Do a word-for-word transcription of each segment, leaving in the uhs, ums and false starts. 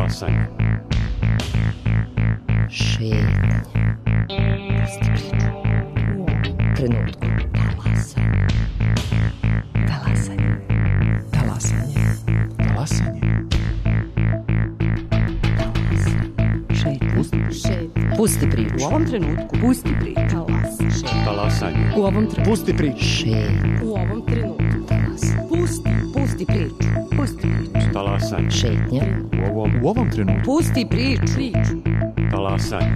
Talasanje. Šetnje. Trenutku. Talasanje. Talasanje. Talasanje. Talasanje. Šetnje. Šetnje. Pusti priču. U ovom trenutku. Pusti priču. Talas. Talasanje. U ovom trenutku. Pusti priču. Šetnje. U ovom trenutku. Talas. Pusti. Pusti priču. Pusti priču. Talasanje. Šetnje. U ovom, u ovom trenutku. Pusti priču. Priču. Talasanje.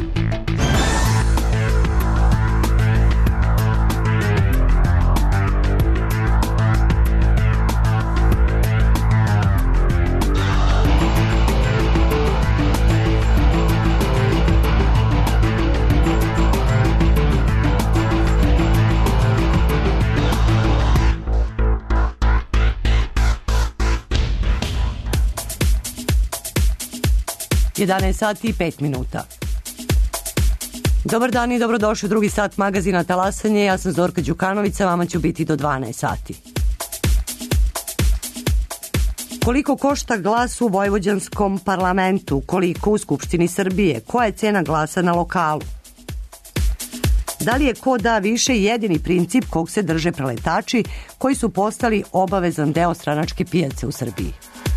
jedanaest sati i pet minuta. Dobar dan i dobrodošli u drugi sat magazina Talasanje. Ja sam Zorka Đukanović, sa vama ću biti do dvanaest sati. Koliko košta glas u vojvođanskom parlamentu? Koliko u Skupštini Srbije? Koja je cena glasa na lokalu? Da li je ko da više jedini princip kog se drže preletači koji su postali obavezan deo stranačke pijace u Srbiji?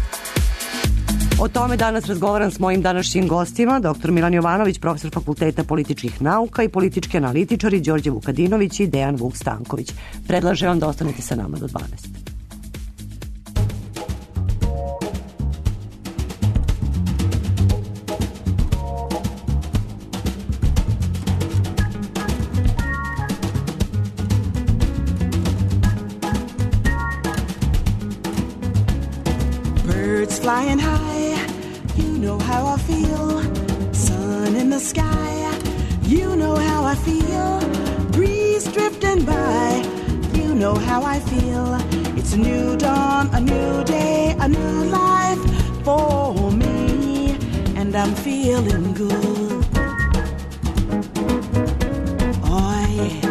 O tome danas razgovaram s mojim današnjim gostima, doktor Milan Jovanović, profesor Fakulteta političkih nauka i politički analitičari Đorđe Vukadinović i Dejan Vuk Stanković. Predlažem vam da ostanete sa nama do dvanaest. Birds flying high, you know how I feel. Sun in the sky, you know how I feel. Breeze drifting by, you know how I feel. It's a new dawn, a new day, a new life for me, and I'm feeling good. Oh yeah.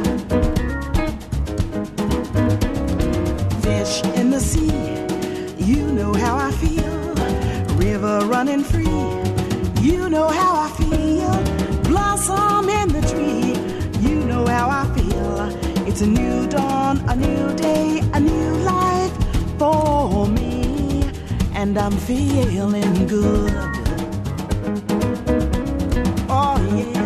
Fish in the sea, you know how I feel. River running free, you know how I feel. Blossom in the tree, you know how I feel. It's a new dawn, a new day, a new life for me, and I'm feeling good. Oh yeah.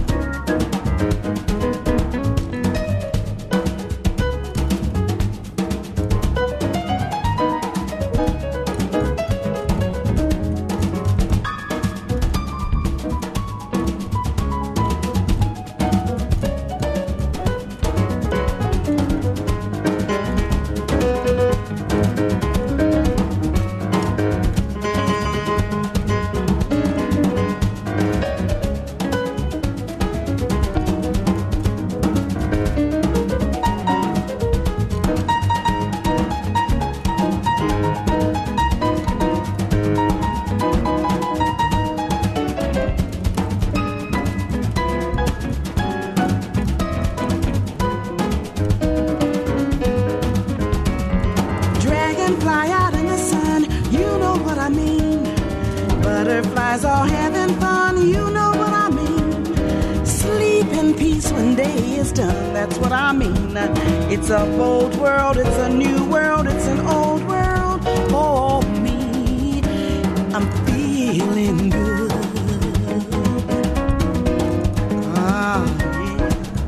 Butterflies are having fun, you know what I mean. Sleep in peace when day is done, that's what I mean. It's a bold world, it's a new world, it's an old world for me. I'm feeling good. Ah, yeah.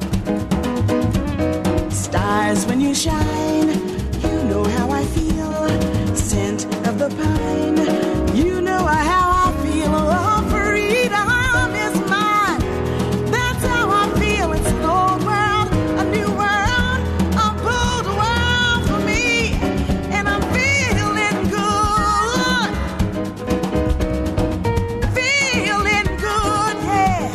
Stars when you shine, you know how I feel. Scent of the pine, you know how I feel. Oh, freedom is mine. That's how I feel. It's an old world, a new world, a bold world for me, and I'm feeling good. Feeling good, yeah.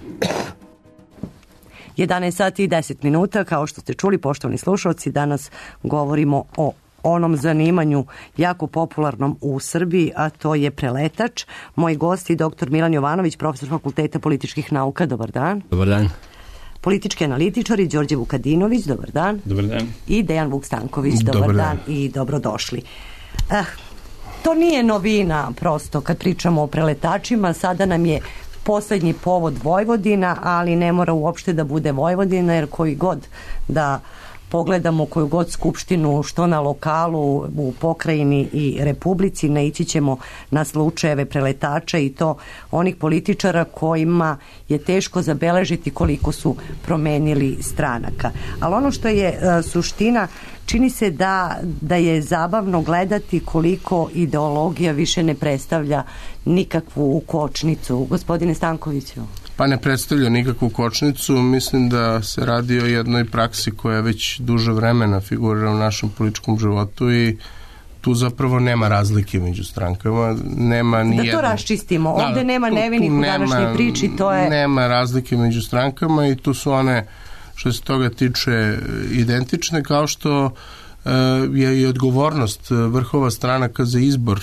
jedanaest sati i deset minuta, kao što ste čuli, poštovani slušalci, danas govorimo o onom zanimanju jako popularnom u Srbiji, a to je preletač. Moj gost je doktor Milan Jovanović, profesor Fakulteta političkih nauka. Dobar dan. Dobar dan. Politički analitičari Đorđe Vukadinović. Dobar dan. Dobar dan. I Dejan Vuk Stanković. Dobar, Dobar dan. dan i dobrodošli. Eh, to nije novina, prosto, kad pričamo o preletačima. Sada nam je poslednji povod Vojvodina, ali ne mora uopšte da bude Vojvodina, jer koji god da pogledamo, koju god skupštinu, što na lokalu, u pokrajini i republici, naići ćemo na slučajeve preletača, i to onih političara kojima je teško zabeležiti koliko su promenili stranaka. Ali ono što je uh, suština, čini se da, da je zabavno gledati koliko ideologija više ne predstavlja nikakvu kočnicu. Gospodine Stankoviću. Pa ne predstavlja nikakvu kočnicu. Mislim da se radi o jednoj praksi koja već duže vremena figurira u našem političkom životu i tu zapravo nema razlike među strankama. Nema ni da jedno. to raščistimo. Da, ovde nema tu, nevinih tu u nema, današnjoj priči. To je... Nema razlike među strankama i tu su one, što se toga tiče, identične, kao što uh, je i odgovornost vrhova stranaka za izbor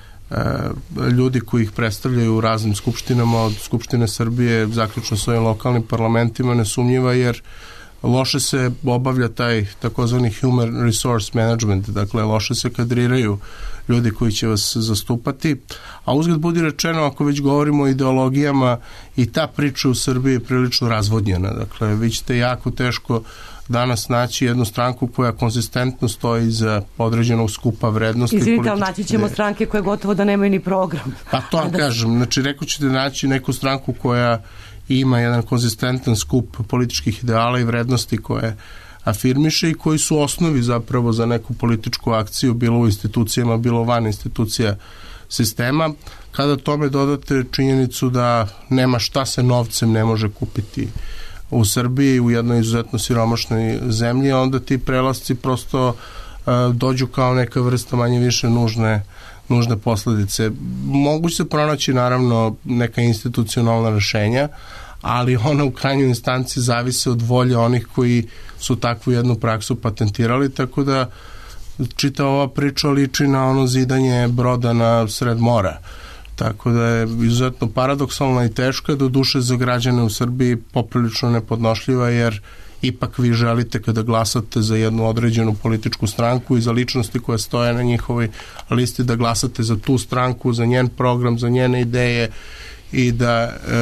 ljudi koji ih predstavljaju u raznim skupštinama, od Skupštine Srbije zaključno s ovim lokalnim parlamentima, nesumnjiva, jer loše se obavlja taj takozvani human resource management, dakle loše se kadriraju ljudi koji će vas zastupati, a uzgled budi rečeno, ako već govorimo o ideologijama, i ta priča u Srbiji je prilično razvodnjena, dakle vi ćete jako teško danas naći jednu stranku koja konzistentno stoji za određenog skupa vrednosti. Izvinite, ali naći ćemo stranke koje gotovo da nemaju ni program. Pa to vam kažem, znači reko ćete naći neku stranku koja ima jedan konzistentan skup političkih ideala i vrednosti koje afirmiše i koji su osnovi zapravo za neku političku akciju, bilo u institucijama, bilo van institucija sistema. Kada tome dodate činjenicu da nema šta se novcem ne može kupiti u Srbiji, u jednoj izuzetno siromašnoj zemlji, onda ti prelasci prosto uh, dođu kao neka vrsta manje više nužne, nužne posledice. Mogu se pronaći naravno neka institucionalna rešenja, ali ona u krajnjoj instanci zavise od volje onih koji su takvu jednu praksu patentirali, tako da čita ova priča liči na ono zidanje broda na sred mora. Tako da je izuzetno paradoksalna i teška, do duše za građane u Srbiji poprilično nepodnošljiva, jer ipak vi želite kada glasate za jednu određenu političku stranku i za ličnosti koje stoje na njihovoj listi da glasate za tu stranku, za njen program, za njene ideje i da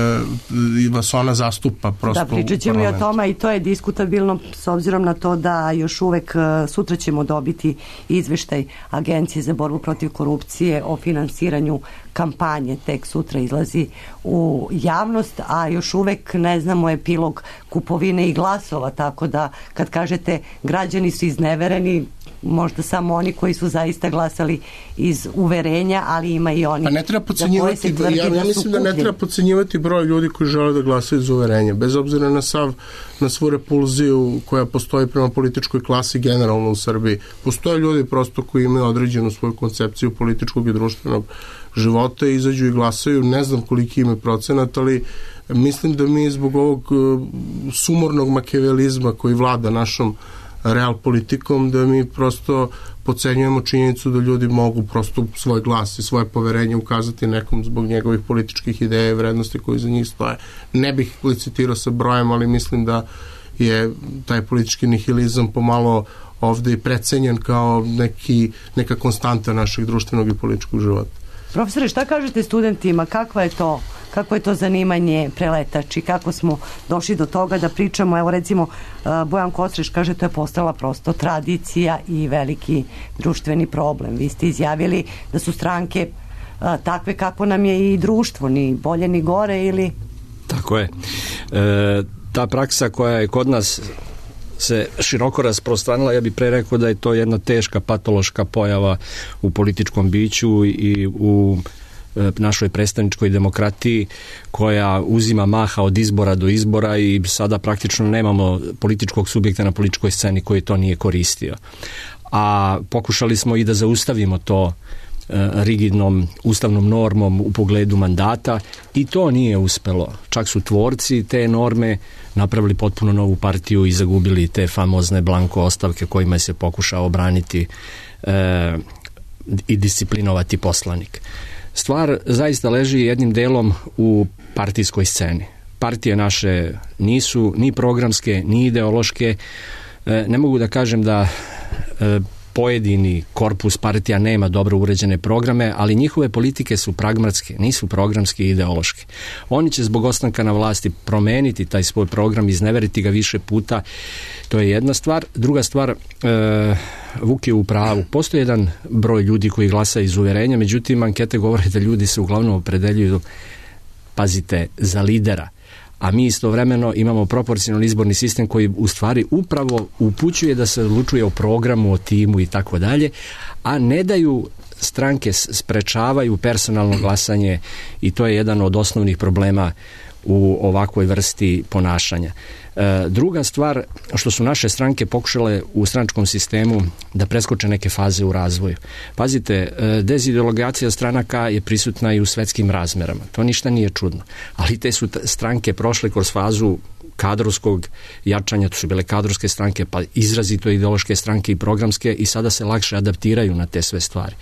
e, vas ona zastupa prosto. Da, pričat ćemo i o tome, i to je diskutabilno s obzirom na to da još uvek sutra ćemo dobiti izveštaj Agencije za borbu protiv korupcije o finansiranju kampanje, tek sutra izlazi u javnost, a još uvek ne znamo epilog kupovine i glasova, tako da kad kažete građani su iznevereni, možda samo oni koji su zaista glasali iz uverenja, ali ima i oni. Pa ne treba podcenjivati, ja, ja mislim da ne treba podcenjivati broj ljudi koji žele da glasaju iz uverenja, bez obzira na sav, na svu repulziju koja postoji prema političkoj klasi generalno u Srbiji. Postoje ljudi prosto koji imaju određenu svoju koncepciju političkog i društvenog života i izađu i glasaju, ne znam koliki ima procenat, ali mislim da mi zbog ovog sumornog makiavelizma koji vlada našom real politikom, da mi prosto podcenjujemo činjenicu da ljudi mogu prosto svoj glas i svoje poverenje ukazati nekom zbog njegovih političkih ideja i vrednosti koji za njih stoje. Ne bih licitirao sa brojem, ali mislim da je taj politički nihilizam pomalo ovde i precenjen kao neki, neka konstanta našeg društvenog i političkog života. Profesore, šta kažete studentima? Kakva je to, kako je to zanimanje preletač i kako smo došli do toga da pričamo? Evo recimo Bojan Kosreš kaže to je postala prosto tradicija i veliki društveni problem. Vi ste izjavili da su stranke takve kako nam je i društvo, ni bolje ni gore ili... Tako je. E, ta praksa koja je kod nas se široko rasprostranila, ja bih pre rekao da je to jedna teška patološka pojava u političkom biću i u našoj predstavničkoj demokratiji koja uzima maha od izbora do izbora i sada praktično nemamo političkog subjekta na političkoj sceni koji to nije koristio. A pokušali smo i da zaustavimo to rigidnom ustavnom normom u pogledu mandata i to nije uspelo. Čak su tvorci te norme napravili potpuno novu partiju i zagubili te famozne blanko ostavke kojima se pokušao obraniti e, i disciplinovati poslanik. Stvar zaista leži jednim delom u partijskoj sceni. Partije naše nisu ni programske, ni ideološke. E, ne mogu da kažem da e, pojedini korpus partija nema dobro uređene programe, ali njihove politike su pragmatske, nisu programske i ideološke. Oni će zbog ostanka na vlasti promeniti taj svoj program, izneveriti ga više puta. To je jedna stvar. Druga stvar, e, Vuk je u pravu. Postoji jedan broj ljudi koji glasa iz uverenja, međutim, ankete govore da ljudi se uglavnom opredeljuju, pazite, za lidera. A mi istovremeno imamo proporcionalni izborni sistem koji u stvari upravo upućuje da se odlučuje o programu, o timu i tako dalje, a ne daju stranke, sprečavaju personalno glasanje i to je jedan od osnovnih problema u ovakvoj vrsti ponašanja. E, druga stvar, što su naše stranke pokušale u stranačkom sistemu da preskoče neke faze u razvoju. Pazite, e, dezideologacija stranaka je prisutna i u svetskim razmerama. To ništa nije čudno. Ali te su stranke prošle kroz fazu kadrovskog jačanja, to su bile kadrovske stranke, pa izrazito ideološke stranke i programske i sada se lakše adaptiraju na te sve stvari.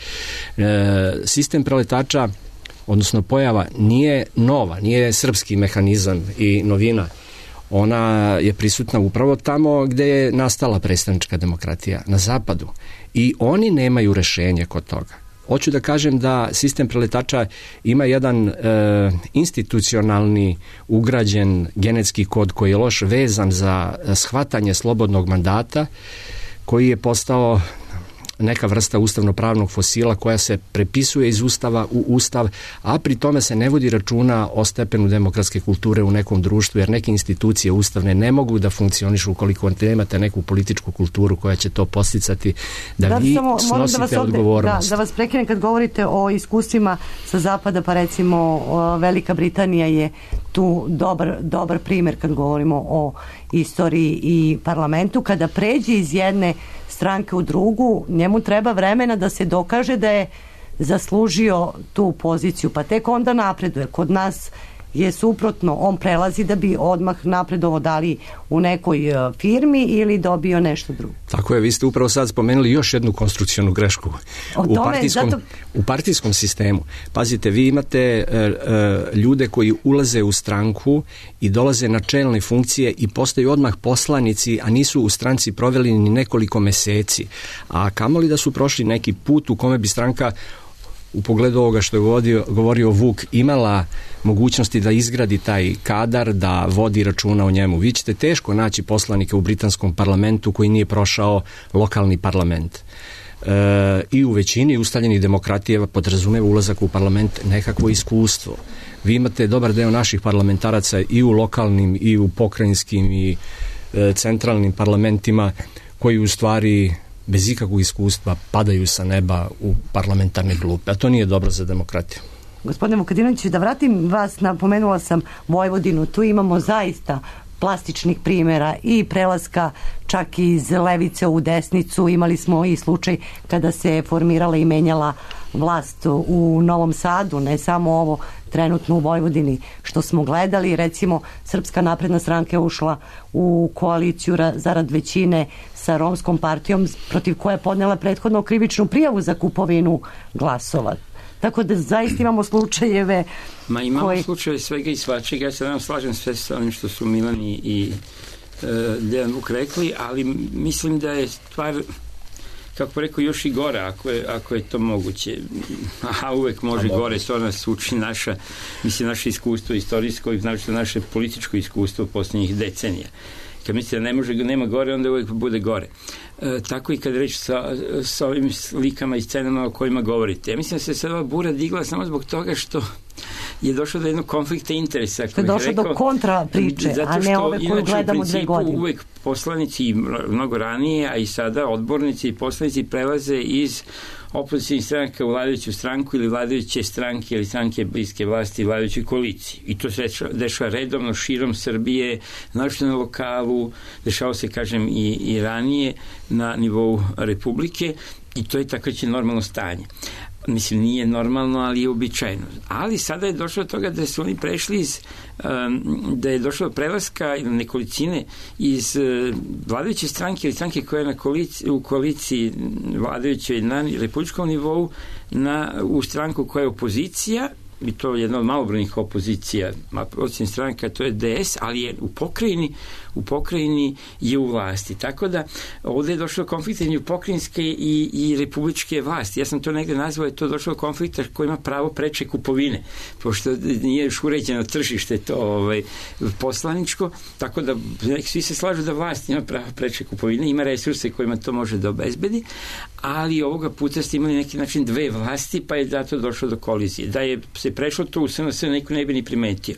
E, sistem preletača, odnosno pojava, nije nova, nije srpski mehanizam i novina. Ona je prisutna upravo tamo gde je nastala predstavnička demokratija, na zapadu. I oni nemaju rešenje kod toga. Hoću da kažem da sistem preletača ima jedan e, institucionalni ugrađen genetski kod koji je loš vezan za shvatanje slobodnog mandata, koji je postao neka vrsta ustavno-pravnog fosila koja se prepisuje iz ustava u ustav, a pri tome se ne vodi računa o stepenu demokratske kulture u nekom društvu, jer neke institucije ustavne ne mogu da funkcionišu ukoliko nemate neku političku kulturu koja će to posticati da, da vi samo, snosite da ovde, odgovornost. Da, da vas prekinem kad govorite o iskustvima sa zapada, pa recimo Velika Britanija je tu dobar, dobar primer kad govorimo o istoriji i parlamentu. Kada pređe iz jedne stranke u drugu, njemu treba vremena da se dokaže da je zaslužio tu poziciju, pa tek onda napreduje. Kod nas je suprotno, on prelazi da bi odmah napredovo dali u nekoj firmi ili dobio nešto drugo. Tako je, vi ste upravo sad spomenuli još jednu konstrukcionu grešku u, tome, partijskom, zato... u partijskom sistemu. Pazite, vi imate e, e, ljude koji ulaze u stranku i dolaze na čelne funkcije i postaju odmah poslanici, a nisu u stranci proveli ni nekoliko meseci. A kamoli da su prošli neki put u kome bi stranka u pogledu ovoga što je govorio, govorio Vuk, imala mogućnosti da izgradi taj kadar, da vodi računa o njemu. Vi ćete teško naći poslanike u britanskom parlamentu koji nije prošao lokalni parlament. E, I u većini ustaljenih demokratija podrazumeva ulazak u parlament nekakvo iskustvo. Vi imate dobar deo naših parlamentaraca i u lokalnim, i u pokrajinskim, i e, centralnim parlamentima koji u stvari bez ikakvog iskustva padaju sa neba u parlamentarne klupe, a to nije dobro za demokratiju. Gospodine Vukadinoviću, da vratim vas, napomenula sam Vojvodinu, tu imamo zaista plastičnih primjera i prelaska čak iz levice u desnicu. Imali smo i slučaj kada se formirala i menjala vlast u Novom Sadu, ne samo ovo trenutno u Vojvodini što smo gledali. Recimo, Srpska napredna stranka je ušla u koaliciju zarad većine sa Romskom partijom, protiv koje je podnela prethodno krivičnu prijavu za kupovinu glasova. Tako da zaista imamo slučajeve. Ma imamo koji... slučajeve svega i svačega. Ja se nam slažem sve sa onim što su Milan i, i e, Dejan Vuk rekli, ali mislim da je stvar, kako rekao, još i gore, ako je, ako je to moguće. A uvek može A gore, to nas uči naša, mislim, naše iskustvo istorijsko i znači naše političko iskustvo posljednjih decenija. Kad mislite da ne može, nema gore, onda uvijek bude gore. E, tako i kad reći sa, sa ovim slikama i scenama o kojima govorite. Ja mislim da se sad ova bura digla samo zbog toga što je došlo do jednog konflikta interesa. Što je došlo rekao, do kontra priče, a ne ove koju gledamo dve godine. Uvijek poslanici, mnogo ranije, a i sada odbornici i poslanici prelaze iz opozicijnih stranaka u vladajuću stranku ili vladajuće stranke ili stranke bliske vlasti i vladajućoj koaliciji. I to se dešava redovno širom Srbije, našto na lokalu, dešava se, kažem, i, i ranije na nivou Republike i to je tako će normalno stanje. mislim, nije normalno, ali je uobičajeno. Ali sada je došlo do toga da su oni prešli iz, da je došlo do prelaska ili nekolicine iz vladajuće stranke ili stranke koja je na koaliciji, u koaliciji vladajućoj na republičkom nivou na, u stranku koja je opozicija, i to je jedna od malobrojnih opozicija, opozicijnih stranaka, to je D S, ali je u pokrajini, u pokrajini je u vlasti. Tako da ovdje je došlo do konflikta između pokrajinske i, i republičke vlasti. Ja sam to negde nazvao, je to došlo do konflikta koji ima pravo preče kupovine, pošto nije još uređeno tržište to ovaj, poslaničko, tako da svi se slažu da vlast ima pravo preče kupovine, ima resurse kojima to može da obezbedi, ali ovoga puta ste imali neki način dve vlasti, pa je zato došlo do kolizije. Da je se prešlo to u S N S, neko ne bi ni primetio.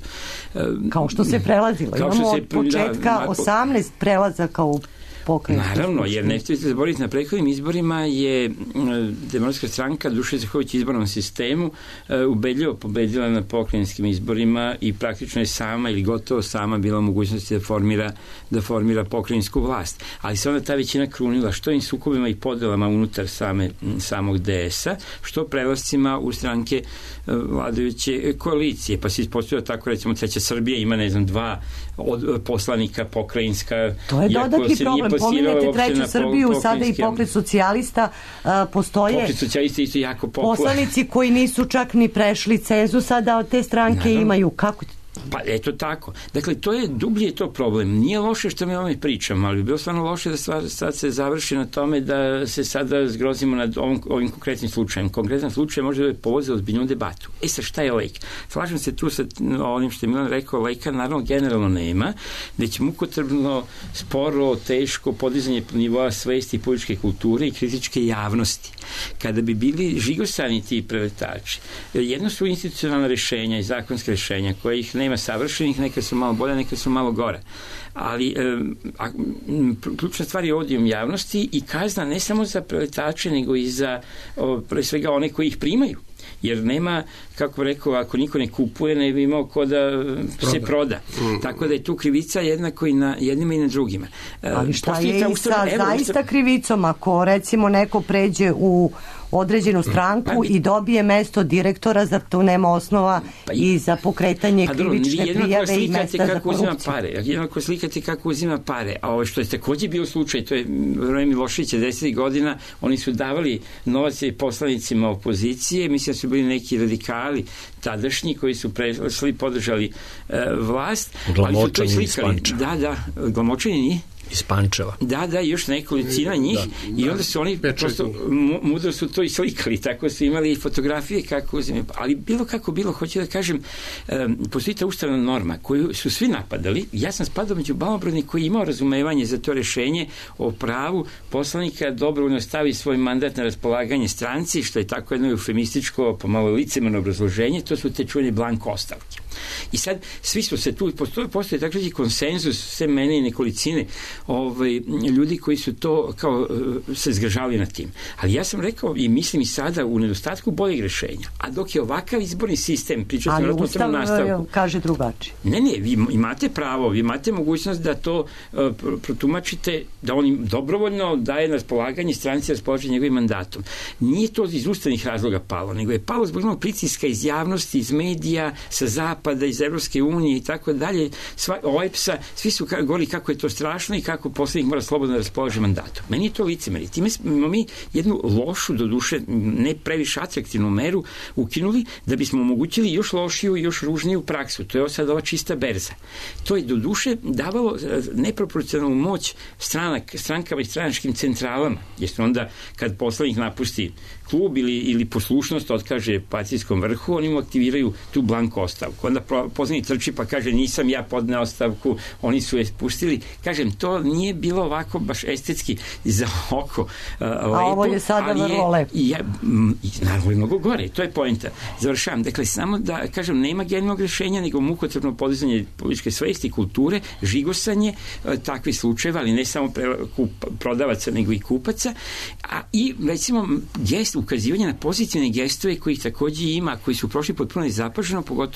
Kao što se prelazilo. Kao Imamo se, od početka da, osamnaest prelazaka u pokrajinsku. Naravno, jer ne trebate zaboraviti, na prethodnim izborima je Demokratska stranka, Dušan Zahović izbornom sistemu, ubedljivo pobedila na pokrajinskim izborima i praktično je sama ili gotovo sama bila mogućnosti da formira, da formira pokrajinsku vlast. Ali se onda ta većina krunila što im sukobima i podelama unutar same, samog D S-a, što prelascima u stranke vladajuće koalicije. Pa se ispostavilo tako, recimo, Treća Srbija ima, ne znam, dva od poslanika pokrajinska. To je dodatni problem. Pominjate Treću Srbiju, sada i pokret socijalista, uh, postoje pokret socijalista isto jako popular. Poslanici koji nisu čak ni prešli cenzus, sada od te stranke Naravno. Imaju. Kako? Pa eto tako. Dakle, to je dublje to problem. Nije loše što mi o ovome pričam, ali bi bilo stvarno loše da stvar sad se završi na tome da se sada zgrozimo nad ovom, ovim konkretnim slučajem. Konkretan slučaj može da je povod za ozbiljnu debatu. E sad, šta je lek? Slažem se tu sa onim što je Milan rekao, leka naravno generalno nema, već mukotrpno, sporo, teško podizanje nivoa svesti političke kulture i kritičke javnosti. Kada bi bili žigosani ti preletači, jedno su institucionalna rešenja i zakonske rešenja koje ih nema savršenih, neka su malo bolje, neka su malo gore. Ali e, a, ključna stvar je odijom javnosti i kazna ne samo za preletače, nego i za o, pre svega one koji ih primaju. Jer nema, kako rekao, ako niko ne kupuje, ne bi imao ko da proda. se proda. Mm. Tako da je tu krivica jednako i na jednima i na drugima. Ali šta Postoji je i sa evo, zaista krivicom, ako recimo neko pređe u određenu stranku pa, i dobije mesto direktora, za to nema osnova pa, i za pokretanje pa, krivične prijave i mesta za korupciju. Pare, jednako slikate kako uzima pare, a ovo što je također bio slučaj, to je vreme Miloševića desetih godina, oni su davali novac poslanicima opozicije, mislim da su bili neki radikali tadašnji koji su prešli, podržali uh, vlast. Glamočani iz Pančeva. Da, da, glamočani nije. Iz Pančeva. Da, da, još nekolicina njih da, i onda su oni da, prosto mudro su to i slikali, tako su imali i fotografije kako uzimaju. Ali bilo kako bilo, hoću da kažem, um, postoji ta ustavna norma koju su svi napadali. Ja sam spadao među malobrojni koji je imao razumevanje za to rešenje o pravu poslanika dobrovoljno stavi svoj mandat na raspolaganje stranci, što je tako jedno eufemističko, pomalo licemerno obrazloženje, to su te čuvene blanko ostavke. I sad, svi su se tu, postoje, postoje tako reći konsenzus, sve mene i nekolicine ovaj, ljudi koji su to kao se zgražali nad tim. Ali ja sam rekao i mislim i sada u nedostatku boljeg rešenja. A dok je ovakav izborni sistem, pričao sam o tom nastavku. Kaže drugačije. Ne, ne, vi imate pravo, vi imate mogućnost da to uh, protumačite, da on dobrovoljno daje na raspolaganje stranci raspolaže njegovim mandatom. Nije to iz ustavnih razloga palo, nego je palo zbog jednog pritiska iz javnosti, iz medija, sa zapada, iz Evropske unije i tako dalje, O E P S-a, svi su govorili kako je to strašno i kako poslanik mora slobodno da raspolaže mandatom. Meni je to licemeri. Time smo mi jednu lošu, doduše ne previše atraktivnu meru ukinuli da bismo omogućili još lošiju i još ružniju praksu. To je sad ova čista berza. To je doduše davalo neproporcionalnu moć stranak, strankama i stranačkim centralama. Jer onda kad poslanik napusti klub ili, ili poslušnost otkaže partijskom vrhu, oni mu aktiviraju tu blanko ostavku. Onda poslanik trči pa kaže nisam ja podneo ostavku, oni su je pustili. Kažem, to nije bilo ovako baš estetski za oko uh, lepo. A ovo je sada vrlo lepo. Ja, m, naravno je mnogo gore, to je poenta. Završavam. Dakle, samo da kažem, nema genijalnog rešenja, nego mukotrpno podizanje političke svesti, kulture, žigosanje uh, takvih slučajeva, ali ne samo pre, kup, prodavaca, nego i kupaca. A i, recimo, gest ukazivanje na pozitivne gestove kojih također ima, koji su prošli potpuno nezapaženo, pogotovo ako ih ne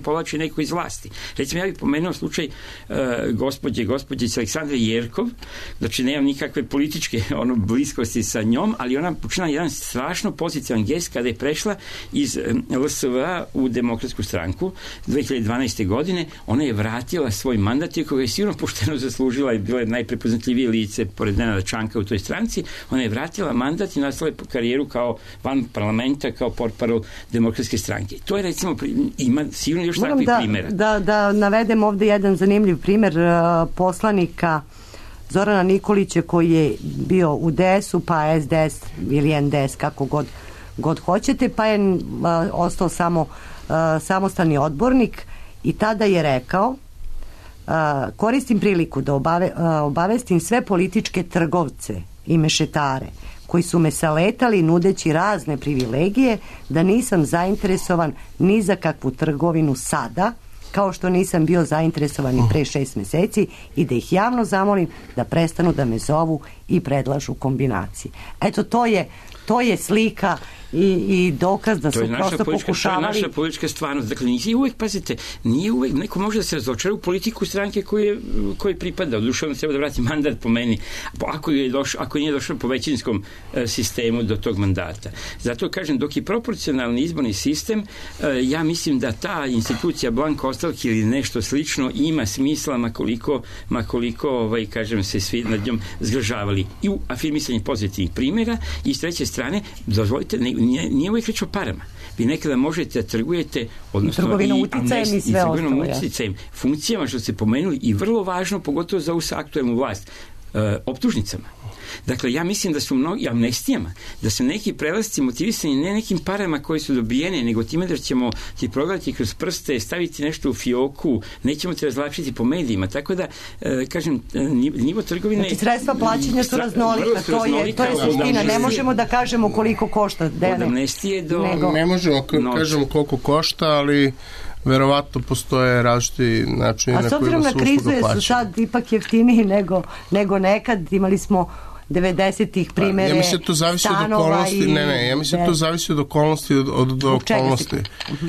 povlači neko iz vlasti. Recimo, ja bih pomenuo slučaj uh, gospođe, gospođe Aleksandre Jerkov, znači nemam nikakve političke ono, bliskosti sa njom, ali ona počinala jedan strašno pozitivan gest kada je prešla iz L S V A u Demokratsku stranku dve hiljade dvanaeste. godine. Ona je vratila svoj mandat, iako ga je sigurno pošteno zaslužila i bila je najprepoznatljivije lice pored Nenada Čanka u toj stranci. Ona je vratila mandat i nastavila karijeru kao van parlamenta, kao portparol Demokratske stranke. To je recimo, ima sigurno još takvih da, primjera. Da, da navedem ovde jedan zanimljiv primer uh, poslanika Zorana Nikolića koji je bio u D S-u, pa S D S ili N D S, kako god, god hoćete, pa je uh, ostao samo uh, samostalni odbornik i tada je rekao uh, koristim priliku da obave, uh, obavestim sve političke trgovce i mešetare koji su me saletali nudeći razne privilegije da nisam zainteresovan ni za kakvu trgovinu sada, kao što nisam bio zainteresovan i pre šest meseci i da ih javno zamolim da prestanu da me zovu i predlažu kombinacije. Eto, to je, to je slika i, i dokaz da su prosto pokušavali... To je naša politička stvarnost. Dakle, nije uvek, pazite, nije uvek, neko može da se razočara u politiku stranke koje, koje pripada. Odušao treba da vrati mandat po meni, ako, je došao, ako nije došao po većinskom e, sistemu do tog mandata. Zato kažem, dok je proporcionalni izborni sistem, e, ja mislim da ta institucija blanko ostavke ili nešto slično ima smisla makoliko, makoliko ovaj, kažem, se svi nad njom zgražavali. I u afirmisanju pozitivnih primjera i s treće strane, dozvolite, ne, Nije, nije uvijek reč o parama. Vi nekada možete da trgujete, odnosno i trgovinom uticajem i sve ostalo. Ja. Funkcijama, što ste pomenuli, i vrlo važno, pogotovo za ovu aktuelnu vlast, e, optužnicama. Dakle, ja mislim da su mnogi amnestijama, da su neki prelasci motivisani ne nekim parama koje su dobijene, nego time da ćemo ti progledati kroz prste, staviti nešto u fioku, nećemo te razvlačiti po medijima. Tako da, e, kažem, nivo trgovine... Znači, sredstva plaćanja su raznolika. To je, to je suština. Ne možemo da kažemo koliko košta. Od amnestije do... Nego... Ne možemo da kažemo koliko košta, ali... verovatno postoje različiti načini na kojima su usluga plaćanja. A s obzirom na krizu su sad ipak jeftiniji nego, nego nekad. Imali smo devedesetih primere ja mislim da to zavisi od okolnosti i... ne ne ja mislim da to zavisi od okolnosti od, od, od okolnosti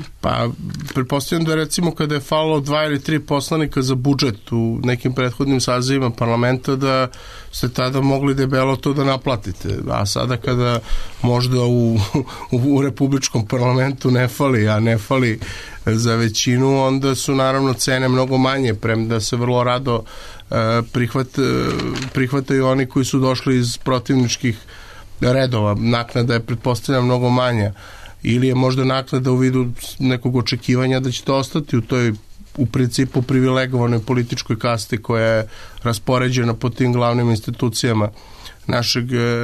pa pretpostavljam da recimo kada je falilo dva ili tri poslanika za budžet u nekim prethodnim sazivima parlamenta da ste tada mogli debelo to da naplatite, a sada kada možda u, u, u republičkom parlamentu ne fali, a ne fali za većinu, onda su naravno cene mnogo manje, premda se vrlo rado Prihvat, prihvataju oni koji su došli iz protivničkih redova. Naknada je, pretpostavljam, mnogo manja. Ili je možda naknada u vidu nekog očekivanja da ćete ostati u toj, u principu, privilegovanoj političkoj kasti koja je raspoređena po tim glavnim institucijama našeg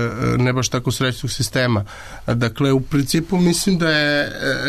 ne baš tako srećnog sistema. Dakle, u principu mislim da je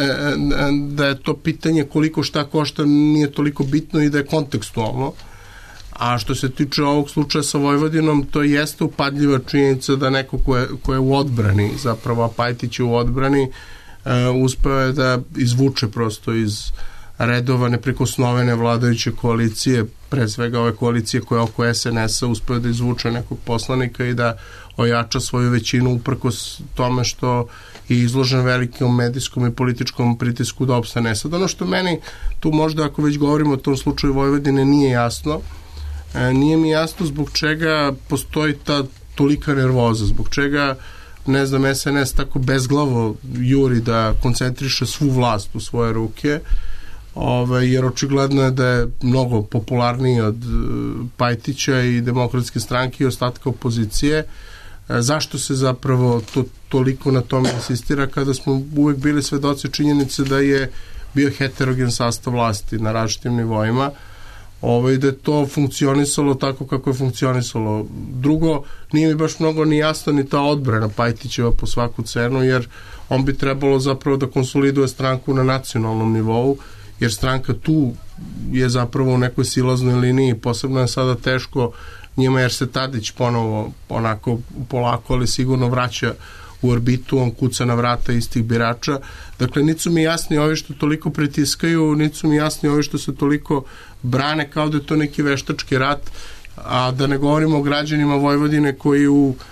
da je to pitanje koliko šta košta nije toliko bitno i da je kontekstualno. A što se tiče ovog slučaja sa Vojvodinom, to jeste upadljiva činjenica da neko ko je, ko je u odbrani, zapravo Pajtić je u odbrani, uh, uspeo je da izvuče prosto iz redova neprikosnovene vladajuće koalicije, pre svega ove koalicije koja je oko S N S-a, uspeo da izvuče nekog poslanika i da ojača svoju većinu uprkos tome što je izložen velikom medijskom i političkom pritisku da opstane. Sad ono što meni tu možda, ako već govorimo o tom slučaju Vojvodine, nije jasno, nije mi jasno zbog čega postoji ta tolika nervoza, zbog čega, ne znam, S N S tako bezglavo juri da koncentriše svu vlast u svoje ruke, ove, jer očigledno je da je mnogo popularniji od Pajtića i Demokratske stranke i ostatka opozicije. Zašto se zapravo to toliko na tome insistira kada smo uvek bili svedoci činjenice da je bio heterogen sastav vlasti na različitim nivoima, ovaj, da je to funkcionisalo tako kako je funkcionisalo. Drugo, nije mi baš mnogo ni jasno ni ta odbrana Pajtićeva po svaku cenu, jer on bi trebalo zapravo da konsoliduje stranku na nacionalnom nivou, jer stranka tu je zapravo u nekoj silaznoj liniji, posebno je sada teško njima jer se Tadić ponovo onako polako, ali sigurno vraća u orbitu, on kuca na vrata istih birača. Dakle, niti su mi jasni ovi što toliko pritiskaju, niti su mi jasni ovi što se toliko brane kao da je to neki veštački rat, a da ne govorimo o građanima Vojvodine koji u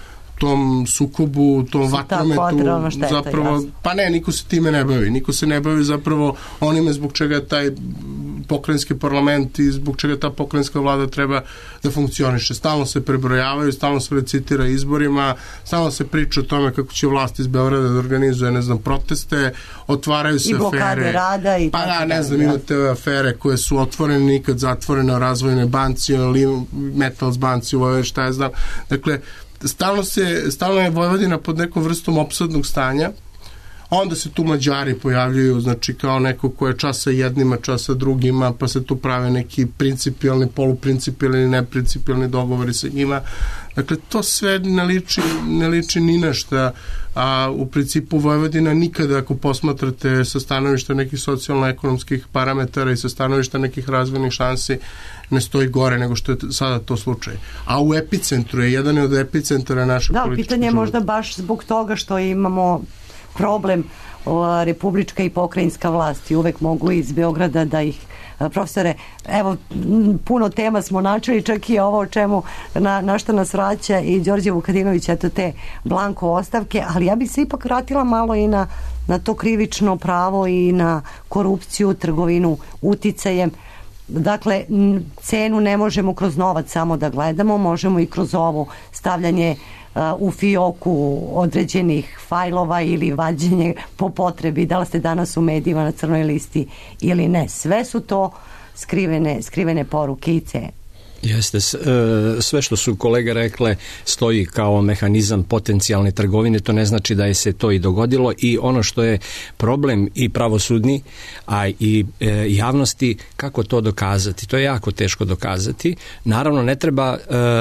tom sukobu, tom Su vatrometu, kolateralna šteta, zapravo, jasno. pa ne, niko se time ne bavi. Niko se ne bavi zapravo onime zbog čega taj pokrajinski parlament i zbog čega ta pokrajinska vlada treba da funkcioniše. Stalno se prebrojavaju, stalno se recitira izborima, stalno se priča o tome kako će vlast iz Beograda da organizuje, ne znam, proteste, otvaraju se I blokade afere. rada i pa tako da, ne dalje, znam, da. imate ove afere koje su otvorene, nikad zatvorene, o Razvojnoj banci, o Metals banci, o šta ja znam. Dakle, stalno, se, stalno je Vojvodina pod nekom vrstom opsadnog stanja. Onda se tu Mađari pojavljaju, znači kao neko ko je čas sa jednima, čas sa drugima, pa se tu prave neki principijalni, poluprincipijalni, neprincipijalni dogovori sa njima. Dakle, to sve ne liči, ne liči ni na šta, a u principu Vojvodina nikada, ako posmatrate sa stanovišta nekih socijalno-ekonomskih parametara i sa stanovišta nekih razvojnih šansi, ne stoji gore nego što je sada to slučaj. A u epicentru je, jedan od epicentra naše Da, političke pitanje je života. možda baš zbog toga što imamo problem o, republička i pokrajinska vlast i uvek mogu iz Beograda da ih a, profesore, evo m, puno tema smo načeli, čak i ovo o čemu na, na što nas vraća i Đorđe Vukadinović, eto te blanko ostavke, ali ja bih se ipak vratila malo i na, na to krivično pravo i na korupciju, trgovinu uticajem. Dakle, cenu ne možemo kroz novac samo da gledamo, možemo i kroz ovo stavljanje u fioku određenih fajlova ili vađenje po potrebi, da li ste danas u medijima na crnoj listi ili ne. Sve su to skrivene, skrivene poruke i cene. Jeste, sve što su kolege rekle stoji kao mehanizam potencijalne trgovine, to ne znači da je se to i dogodilo i ono što je problem i pravosudni, a i javnosti, kako to dokazati. To je jako teško dokazati. Naravno, ne treba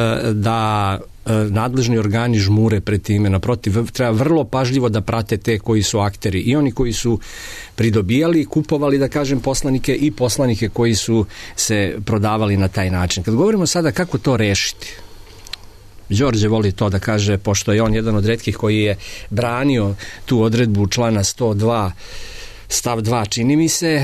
da nadležni organi žmure pred time, naprotiv, treba vrlo pažljivo da prate te koji su akteri i oni koji su pridobijali, kupovali, da kažem, poslanike i poslanike koji su se prodavali na taj način. Kad govorimo sada kako to rešiti, Đorđe voli to da kaže, pošto je on jedan od retkih koji je branio tu odredbu člana sto dva stav dva, čini mi se.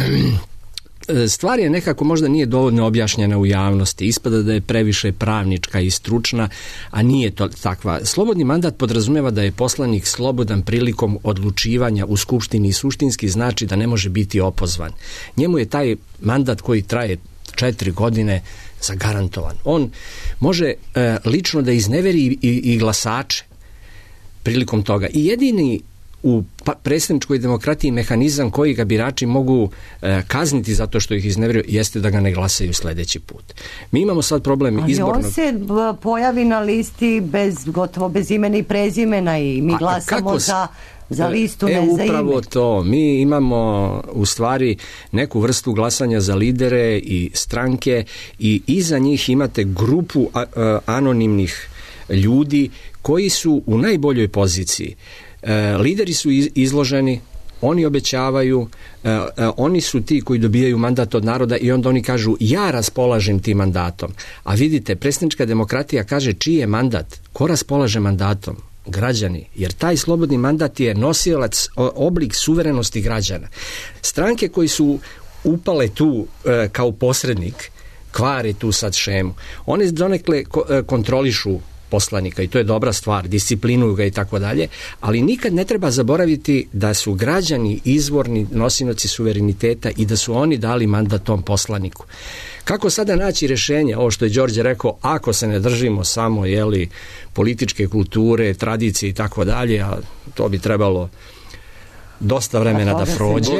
Stvar je nekako možda nije dovoljno objašnjena u javnosti. Ispada da je previše pravnička i stručna, a nije to takva. Slobodni mandat podrazumeva da je poslanik slobodan prilikom odlučivanja u skupštini i suštinski znači da ne može biti opozvan. Njemu je taj mandat koji traje četiri godine zagarantovan. On može e, lično da izneveri i, i glasače prilikom toga. I jedini u predstavničkoj demokratiji mehanizam koji ga birači mogu e, kazniti zato što ih izneverio jeste da ga ne glasaju sledeći put. Mi imamo sad problem ali izbornog... Ali on se pojavi na listi bez, gotovo bez imena i prezimena i mi glasamo kako... za... za listu, e, ne za ime. Upravo to. Mi imamo u stvari neku vrstu glasanja za lidere i stranke i iza njih imate grupu a, a, anonimnih ljudi koji su u najboljoj poziciji. E, lideri su iz, izloženi, oni obećavaju, e, e, oni su ti koji dobijaju mandat od naroda i onda oni kažu ja raspolažem tim mandatom. A vidite, predstavnička demokratija kaže čiji je mandat? Ko raspolaže mandatom? Građani, jer taj slobodni mandat je nosilac, oblik suverenosti građana. Stranke koji su upale tu e, kao posrednik, kvari tu sad šemu, one donekle ko, e, kontrolišu poslanika i to je dobra stvar, disciplinuju ga i tako dalje, ali nikad ne treba zaboraviti da su građani izvorni nosinoci suvereniteta i da su oni dali mandat tom poslaniku. Kako sada naći rešenje, ovo što je Đorđe rekao, ako se ne držimo samo jeli, političke kulture, tradicije i tako dalje, a to bi trebalo dosta vremena da prođe.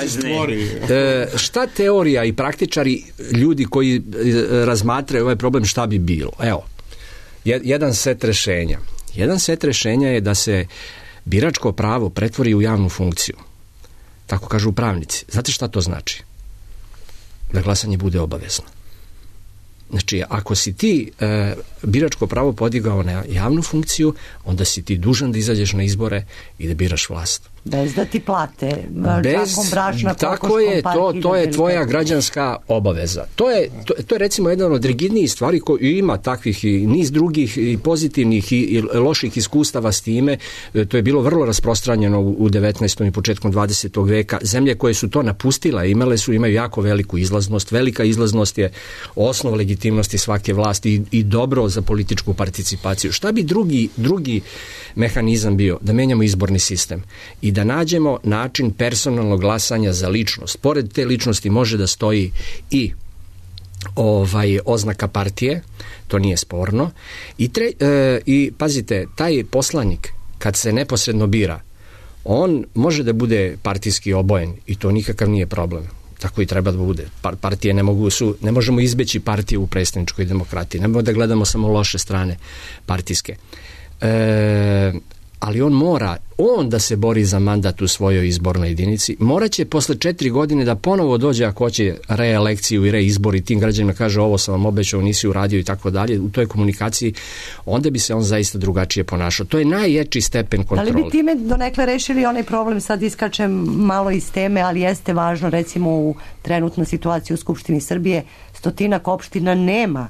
E, šta teorija i praktičari, ljudi koji razmatraju ovaj problem, šta bi bilo? Evo, jedan set rešenja. Jedan set rešenja je da se biračko pravo pretvori u javnu funkciju. Tako kažu pravnici. Znate šta to znači? Da glasanje bude obavezno. Znači, ako si ti e, biračko pravo podigao na javnu funkciju, onda si ti dužan da izađeš na izbore i da biraš vlast. Bez da ti plate. Bez, brašna, tako je, to, to je tvoja građanska obaveza. To je, to, to je recimo jedan od rigidnijih stvari koji ima takvih i niz drugih i pozitivnih i, i loših iskustava s time. To je bilo vrlo rasprostranjeno u, u devetnaestom i početkom dvadesetog veka. Zemlje koje su to napustile, imale su, imaju jako veliku izlaznost. Velika izlaznost je osnov legitimnosti legitimnosti svake vlasti i, i dobro za političku participaciju. Šta bi drugi, drugi mehanizam bio? Da menjamo izborni sistem i da nađemo način personalnog glasanja za ličnost. Pored te ličnosti može da stoji i ovaj oznaka partije, to nije sporno. I, tre, e, i pazite, taj poslanik kad se neposredno bira, on može da bude partijski obojen i to nikakav nije problem. Tako i treba da bude. Partije ne mogu su, ne možemo izbeći partije u predstavničkoj demokratiji. Ne možemo da gledamo samo loše strane partijske. E, ali on mora, on da se bori za mandat u svojoj izbornoj jedinici, moraće posle četiri godine da ponovo dođe ako hoće reelekciju i reizbor i tim građanima kaže ovo sam vam obećao, nisi uradio i tako dalje, u toj komunikaciji, onda bi se on zaista drugačije ponašao. To je najjači stepen kontrole. Da li bi time donekle rešili onaj problem, sad iskačem malo iz teme, ali jeste važno, recimo u trenutnoj situaciji u Skupštini Srbije, stotinak opština nema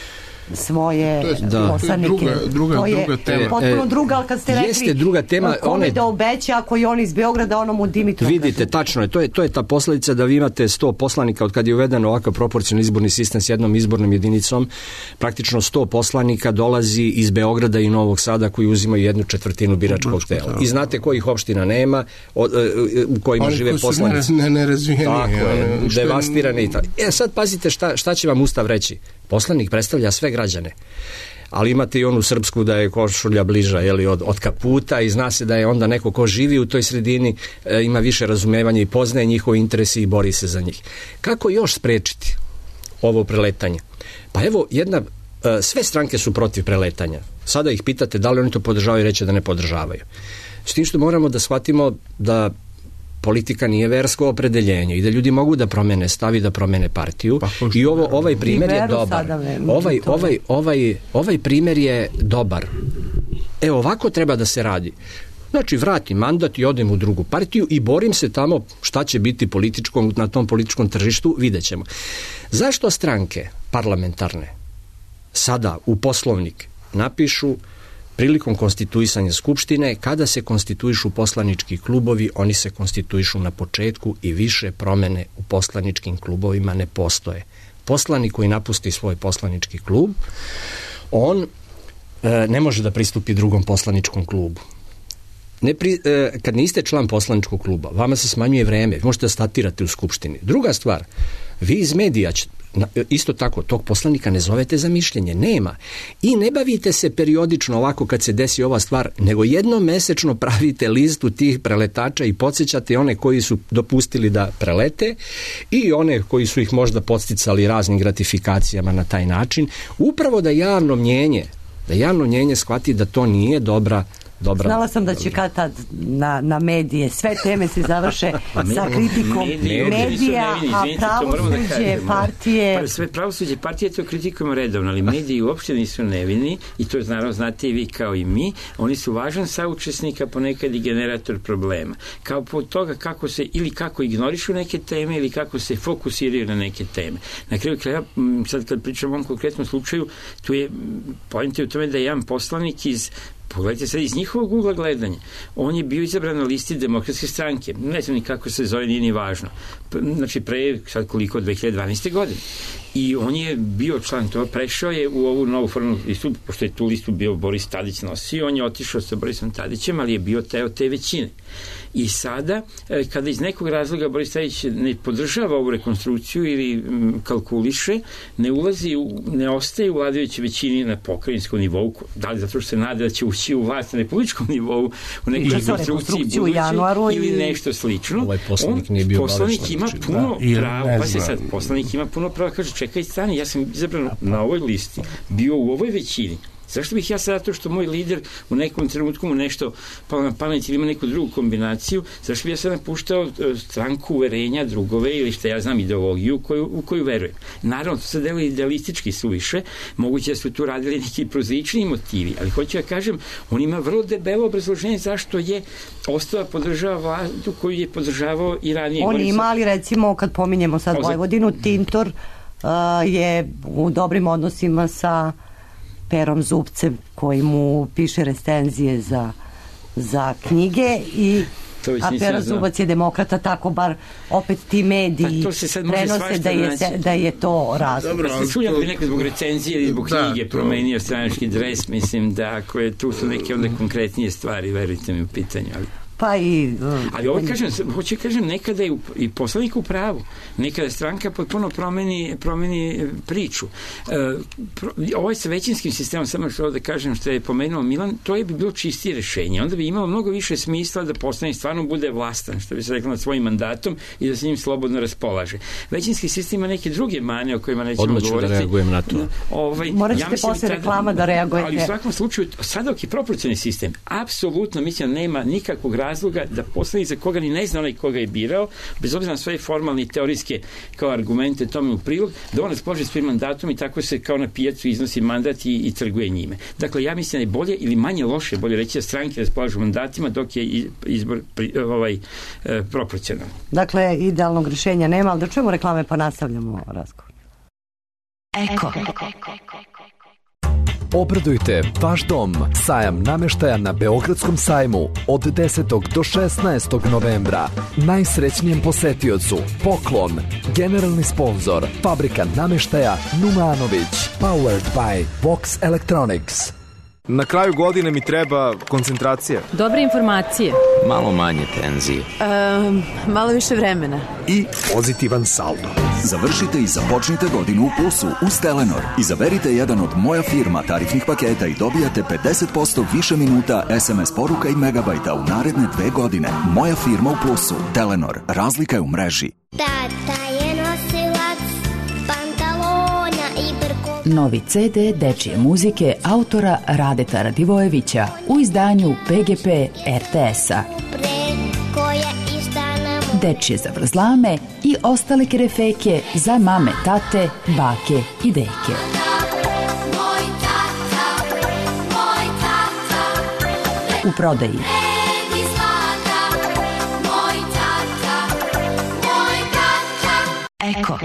svoje poslanike. Druga, druga, to je druga tema. potpuno druga, ali kad ste rekli jeste druga tema, kome one, da obeća ako je on iz Beograda, ono mu Dimitrov. Vidite, tačno je, to je, to je ta posledica da vi imate sto poslanika od kad je uveden ovakav proporcionalni izborni sistem s jednom izbornom jedinicom, praktično sto poslanika dolazi iz Beograda i Novog Sada koji uzimaju jednu četvrtinu biračkog tela. I znate kojih opština nema, o, u kojima oni žive poslanici. Ne, ne razvijeni. Tako je, devastirane i tako. E sad pazite šta, šta će vam Ustav reći. Poslanik predstavlja sve građane, ali imate i onu srpsku da je košulja bliža jeli, od, od kaputa i zna se da je onda neko ko živi u toj sredini e, ima više razumevanja i poznaje njihove interese i bori se za njih. Kako još sprečiti ovo preletanje? Pa evo, jedna, e, sve stranke su protiv preletanja. Sada ih pitate da li oni to podržavaju i reće da ne podržavaju. S tim što moramo da shvatimo da politika nije versko opredeljenje i da ljudi mogu da promene stav i da promene partiju. Pa, i ovo, ovaj primjer je dobar. Ovaj, ovaj, ovaj, ovaj primjer je dobar. E, ovako treba da se radi. Znači, vratim mandat i odem u drugu partiju i borim se tamo šta će biti političkom, na tom političkom tržištu, vidjet ćemo. Zašto stranke parlamentarne sada u poslovnik napišu prilikom konstituisanja Skupštine, kada se konstituišu poslanički klubovi, oni se konstituišu na početku i više promene u poslaničkim klubovima ne postoje. Poslanik koji napusti svoj poslanički klub, on e, ne može da pristupi drugom poslaničkom klubu. Ne pri, e, kad niste član poslaničkog kluba, vama se smanjuje vreme, možete da statirate u Skupštini. Druga stvar, vi iz medija isto tako, tog poslanika ne zovete za mišljenje, nema. I ne bavite se periodično ovako kad se desi ova stvar, nego jednom mesečno pravite listu tih preletača i podsjećate one koji su dopustili da prelete i one koji su ih možda podsticali raznim gratifikacijama na taj način, upravo da javno mnjenje, da javno mnjenje shvati da to nije dobra Dobra. Znala sam da će kad tad na, na medije sve teme se završe sa kritikom medije, medija, a pravosuđe, partije... Pa sve pravosuđe, partije to kritikujemo redovno, ali mediji uopšte nisu nevini i to naravno znate i vi kao i mi, oni su važan saučesnik, a ponekad i generator problema. Kao po toga kako se ili kako ignorišu neke teme ili kako se fokusiraju na neke teme. Na kraju kraja, sad kad pričam o ovom konkretnom slučaju, tu je poenta u tome da je jedan poslanik iz pogledajte sad iz njihovog ugla gledanja. On je bio izabran na listi Demokratske stranke. Ne znam ni kako se zove, nije ni važno. Znači, pre, sad koliko, dve hiljade dvanaeste. godine. I on je bio član toga, prešao je u ovu novu formu listu, pošto je tu listu bio Boris Tadić nosio, on je otišao sa Borisom Tadićem, ali je bio teo te većine. I sada, kada iz nekog razloga Boris Tadić ne podržava ovu rekonstrukciju ili kalkuliše, ne ulazi, u, ne ostaje u vladajućoj većini na pokrajinskom nivou, da li zato što se nada da će ući u vlast na političkom nivou, u nekoj rekonstrukciji budući ili nešto slično. Ovaj poslanik nije bio poslanik ima puno da, prava, pa se sad, poslanik ima puno prava, kaže, čekaj strani, ja sam izabran na ovoj listi, bio u ovoj većini. Zašto bih ja sad, zato što moj lider u nekom trenutku mu nešto palo na pamet ili ima neku drugu kombinaciju, zašto bih ja sad napuštao stranku uverenja, drugove ili što ja znam ideologiju u koju, u koju verujem. Naravno, to se delo idealistički suviše, moguće da su tu radili neki prozaični motivi, ali hoću ja kažem, on ima vrlo debelo obrazloženje zašto je ostao podržava vladu koju je podržavao i ranije. On ima, ali recimo, kad pominjemo sad Vojvodinu, Tintor uh, je u dobrim odnosima sa Perom Zupcem koji mu piše recenzije za, za knjige i To već nisam Afera znao. Zubac je demokrata, tako bar opet ti mediji Pa to se sad može prenose svašta da je, naći. se- da je to razlog. Dobro, Pa ali se sumnjam da to- bi neko zbog recenzije ili zbog Da, knjige to- promenio stranački dres, mislim da ako je tu su neke onda konkretnije stvari, verujte mi u pitanju, ali Pa i... Ali ovo kažem, hoće kažem, nekada je u- i poslanik u pravu, nekada stranka potpuno promeni, promeni priču. E, pro, ovo je sa većinskim sistemom, samo što da kažem što je pomenuo Milan, to je bi bilo čistije rešenje. Onda bi imalo mnogo više smisla da poslanik stvarno bude vlastan, što bi se reklo, nad svojim mandatom i da se njim slobodno raspolaže. Većinski sistem ima neke druge mane o kojima nećemo Odmah ću da govoriti. reagujem na to. Ovaj, Morat ćete mislim posle tada- reklama da reagujete. Ali u svakom slučaju, sada dok je proporcionalni sistem, apsolutno mislim da nema nikakvog razloga da poslanik za koga ni ne zna onaj koga je birao, bez obzira na sve formalne i teorijske kao argumente tome u prilog, da on raspolaže svojim mandatom i tako se kao na pijacu iznosi mandat i, i trguje njime. Dakle, ja mislim da je bolje ili manje loše, bolje reći da stranke raspolažu mandatima dok je i- izbor pri, ovaj, e, proporcionalni. Dakle, idealnog rješenja nema, ali da čujemo reklame pa nastavljamo razgovor. Eko. Obradujte vaš dom. Sajam nameštaja na Beogradskom sajmu od desetog do šesnaestog novembra. Najsrećnijem posetiocu poklon. Generalni sponzor Fabrika nameštaja Numanović. Powered by Vox Electronics. Na kraju godine mi treba koncentracija. Dobre informacije. Malo manje tenzije. Um, malo više vremena. I pozitivan saldo. Završite i započnite godinu u plusu uz Telenor. Izaberite jedan od Moja firma tarifnih paketa i dobijate pedeset posto više minuta es em es poruka i megabajta u naredne dve godine. Moja firma u plusu. Telenor. Razlika je u mreži. Tata je nosilac pantalona i brko. Novi ce de dečije muzike autora Radeta Radivojevića u izdanju pe ge pe er te es-a. Koje istana mu. Dečije zavrzlame i ostale kerefeke za mame, tate, bake i deke. Moj tata, moj tata. U prodaji Redi zlata, moj tata, moj tata. Eko.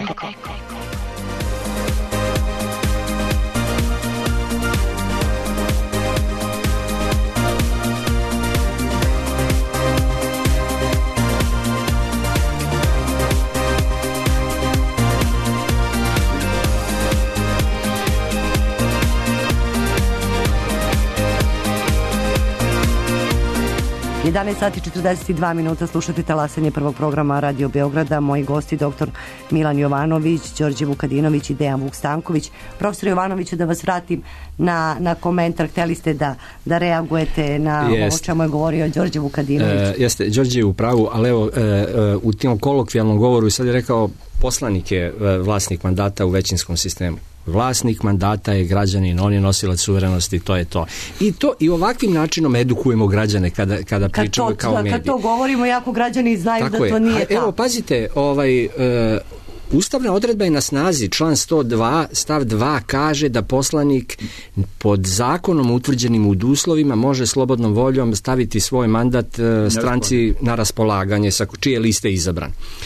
jedanaest sati i četrdeset dva minuta, slušate talasanje prvog programa Radio Beograda. Moji gosti doktor Milan Jovanović, Đorđe Vukadinović i Dejan Vuk Stanković. Profesor Jovanoviću, da vas vratim na, na komentar, hteli ste da, da reagujete na Jest. ovo o čemu je govorio Đorđe Vukadinović. E, jeste, Đorđe je u pravu, ali evo, e, e, u tim kolokvijalnom govoru sad je rekao poslanik je e, vlasnik mandata u većinskom sistemu. Vlasnik mandata je građanin, on je nosilac suverenosti, to je to. I to i ovakvim načinom edukujemo građane kada, kada kad, pričamo to, kao mediji. kad to govorimo, jako građani znaju Tako da je. to nije A, tako. Evo, pazite, ovaj... E, Ustavna odredba je na snazi, član sto dva, stav dva kaže da poslanik pod zakonom utvrđenim u uslovima može slobodnom voljom staviti svoj mandat e, stranci na raspolaganje sa čije liste izabran.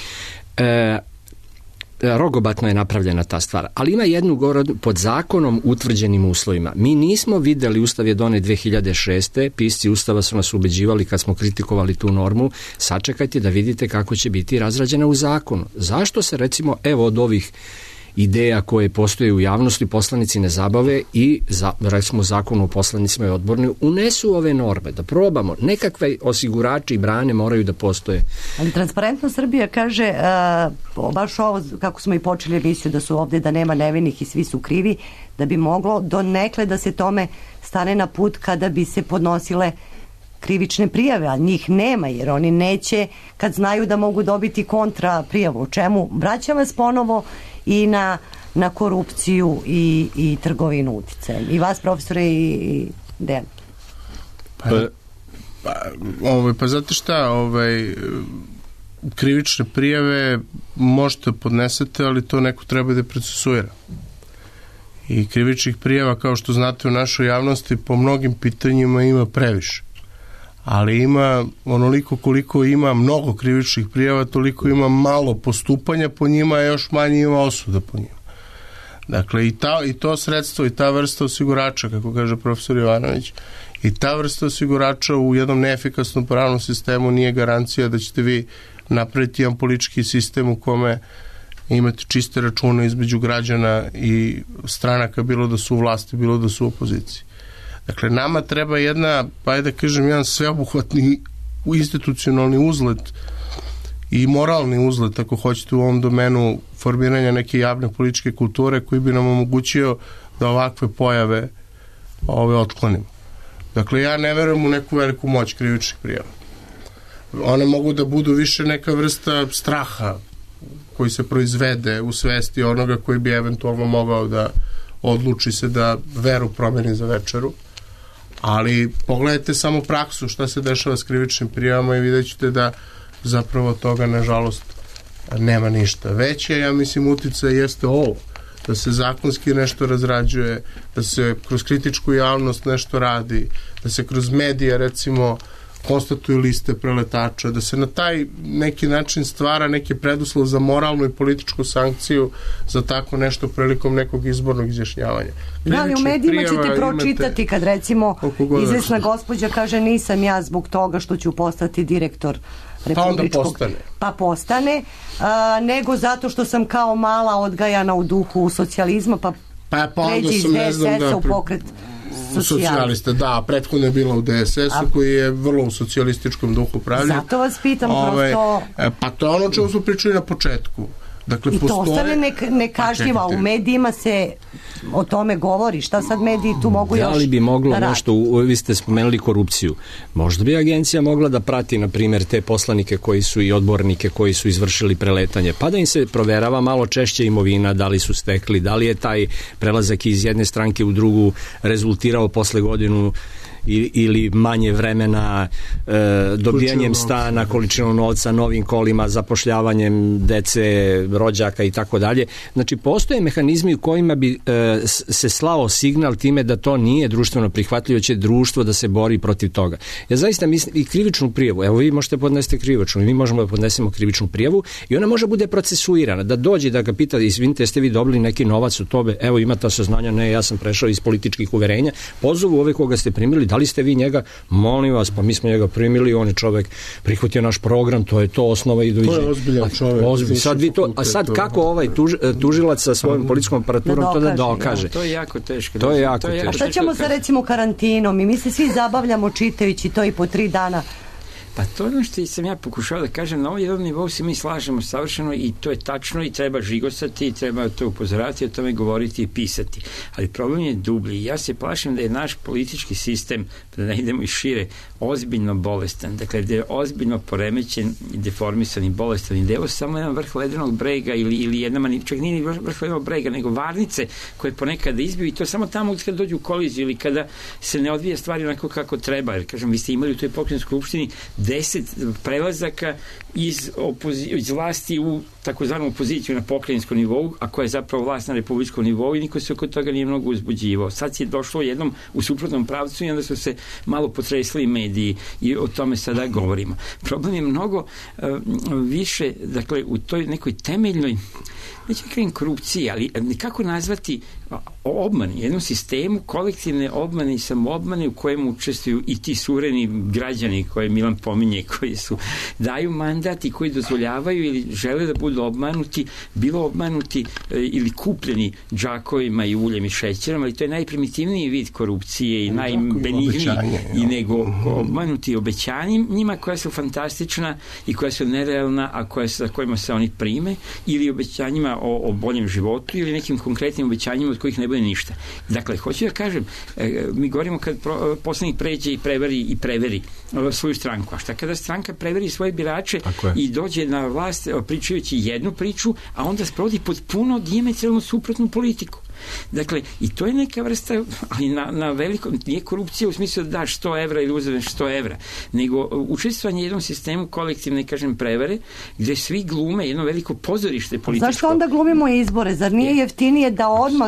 E, rogobatno je napravljena ta stvar, ali ima jednu govor pod zakonom utvrđenim uslovima. Mi nismo videli, Ustav je donet dve hiljade šeste. Pisci Ustava su nas ubeđivali kad smo kritikovali tu normu, sačekajte da vidite kako će biti razrađena u zakonu. Zašto se recimo evo od ovih ideja koje postoje u javnosti poslanici ne zabave i za, recimo zakonu o poslanicima i odborni unesu ove norme, da probamo. Nekakve osigurači i brane moraju da postoje. Ali Transparentno Srbija kaže uh, baš ovo kako smo i počeli emisiju da su ovde da nema nevinih i svi su krivi, da bi moglo donekle da se tome stane na put kada bi se podnosile krivične prijave, a njih nema jer oni neće kad znaju da mogu dobiti kontra prijavu. O čemu? Vraćam vas ponovo i na, na korupciju i, i trgovinu uticajem. I vas, profesore, i, i Dejan. Pa, pa, ovaj, pa znate šta, ovaj, krivične prijave možete podnesete, ali to neko treba da procesuira. I krivičnih prijava, kao što znate u našoj javnosti, po mnogim pitanjima ima previše. Ali ima onoliko koliko ima mnogo krivičnih prijava, toliko ima malo postupanja po njima, a još manje ima osuda po njima. Dakle, i, ta, i to sredstvo i ta vrsta osigurača, kako kaže profesor Jovanović, I ta vrsta osigurača u jednom neefikasnom pravnom sistemu nije garancija da ćete vi napraviti jedan politički sistem u kome imate čiste račune između građana i stranaka, bilo da su u vlasti, bilo da su u opoziciji. Dakle, nama treba jedna, pa je da kažem, jedan sveobuhvatni institucionalni uzlet i moralni uzlet, ako hoćete, u ovom domenu formiranja neke javne političke kulture koji bi nam omogućio da ovakve pojave ove otklonimo. Dakle, ja ne verujem u neku veliku moć krivičnih prijava. One mogu da budu više neka vrsta straha koji se proizvede u svesti onoga koji bi eventualno mogao da odluči se da veru promeni za večeru. Ali pogledajte samo praksu šta se dešava s krivičnim prijavama i vidjet ćete da zapravo toga, nažalost, nema ništa. Već je, ja mislim, uticaj jeste ovo, da se zakonski nešto razrađuje, da se kroz kritičku javnost nešto radi, da se kroz medije, recimo, konstatuju liste preletača, da se na taj neki način stvara neki preduslov za moralnu i političku sankciju za tako nešto prilikom nekog izbornog izjašnjavanja. Da, ali u medijima ćete pročitati kad recimo izvesna gospođa kaže nisam ja zbog toga što ću postati direktor republičkog. Pa onda postane. Pa postane, a, nego zato što sam kao mala odgajana u duhu socijalizma, pa, pa, pa pređe iz D S S-a u pokret socijaliste, da, prethodno je bila u D S S-u koji je vrlo u socijalističkom duhu pravljen. Zato vas pitam Ove, prosto... Pa to je ono čemu smo pričali na početku. Dakle, I to postoje... ostane ne, nekažnjivo, a u medijima se o tome govori. Šta sad mediji tu mogu još da li bi moglo da nešto, vi ste spomenuli korupciju, možda bi agencija mogla da prati, na primjer, te poslanike koji su i odbornike koji su izvršili preletanje, pa da im se proverava malo češće imovina, da li su stekli, da li je taj prelazak iz jedne stranke u drugu rezultirao posle godinu ili manje vremena e, dobijanjem stana, količinom novca, novim kolima, zapošljavanjem dece, rođaka i tako dalje. Znači, postoje mehanizmi u kojima bi e, se slao signal time da to nije društveno prihvatljivo, će društvo da se bori protiv toga. Ja zaista mislim i krivičnu prijavu, evo vi možete podnesti krivičnu i mi možemo da podnesemo krivičnu prijavu i ona može bude procesuirana, da dođe da ga pita, izvinite, jeste vi dobili neki novac u tobe, evo ima ta saznanja, ne, ja sam prešao iz političkih uverenja, pozovu ove koga ste primili, da li ste vi njega, molim vas, pa mi smo njega primili, on je čovjek prihvatio naš program, to je to osnova i doviđenja. To je ozbiljan čovjek. Ozbilj. Sad, vi to, a sad kako ovaj tuž, tužilac sa svojom policijskom aparaturom da to da dokaže, dokaže? Ja, to je jako teško. To je jako to je teško. A šta ćemo sa recimo karantinom i mi se svi zabavljamo čitajući to i po tri dana. Pa to je ono što sam ja pokušao da kažem, na ovom jednom nivou se mi slažemo savršeno i to je tačno i treba žigosati i treba to upozoravati, o tome govoriti i pisati. Ali problem je dublji. Ja se plašim da je naš politički sistem, da ne idemo i šire, ozbiljno bolestan. Dakle, da je ozbiljno poremećen i deformisan i bolestan. I da je ovo samo jedan vrh ledenog brega ili, ili jedna, čak nije ni vrh ledenog brega, nego varnice koje ponekad izbiju i to samo tamo kada dođu u koliziju ili kada se ne odvija stvari onako kako treba. Jer, kažem, vi ste imali u toj pokrenjskoj skupštini deset prelazaka iz, opozi- iz vlasti u takozvanu opoziciju na pokrajinskom nivou, a koja je zapravo vlast na republičkom nivou i niko se oko toga nije mnogo uzbuđivao. Sad je došlo jednom u suprotnom pravcu i onda su se malo potresli mediji i o tome sada govorimo. Problem je mnogo uh, više, dakle, u toj nekoj temeljnoj, neću kažem korupciji, ali kako nazvati obmani, jednom sistemu kolektivne obmane i samoobmane u kojem učestvuju i ti sureni građani koje Milan pominje, koji su daju mandat i koji dozvoljavaju ili žele da budu obmanuti, bilo obmanuti e, ili kupljeni džakovima i uljem i šećerom, ali to je najprimitivniji vid korupcije i najbenigniji i nego obmanuti obećanjem njima koja su fantastična i koja su nerealna, a koja, sa kojima se oni prime, ili obećanjima o, o boljem životu ili nekim konkretnim obećanjima od kojih ne bude ništa. Dakle, hoću da kažem, e, mi govorimo kad pro, poslanik pređe i preveri i preveri svoju stranku. A šta kada stranka preveri svoje birače i dođe na vlast pričajući jednu priču, a onda sprovodi potpuno dijametralno suprotnu politiku. Dakle, i to je neka vrsta, ali na, na veliko, nije korupcija u smislu da daš sto evra ili uzmeš sto evra, nego učestvovanje u jednom sistemu kolektivne, kažem, prevare, gde svi glume jedno veliko pozorište političko. Zašto onda glumimo izbore? Zar nije jeftinije da odmah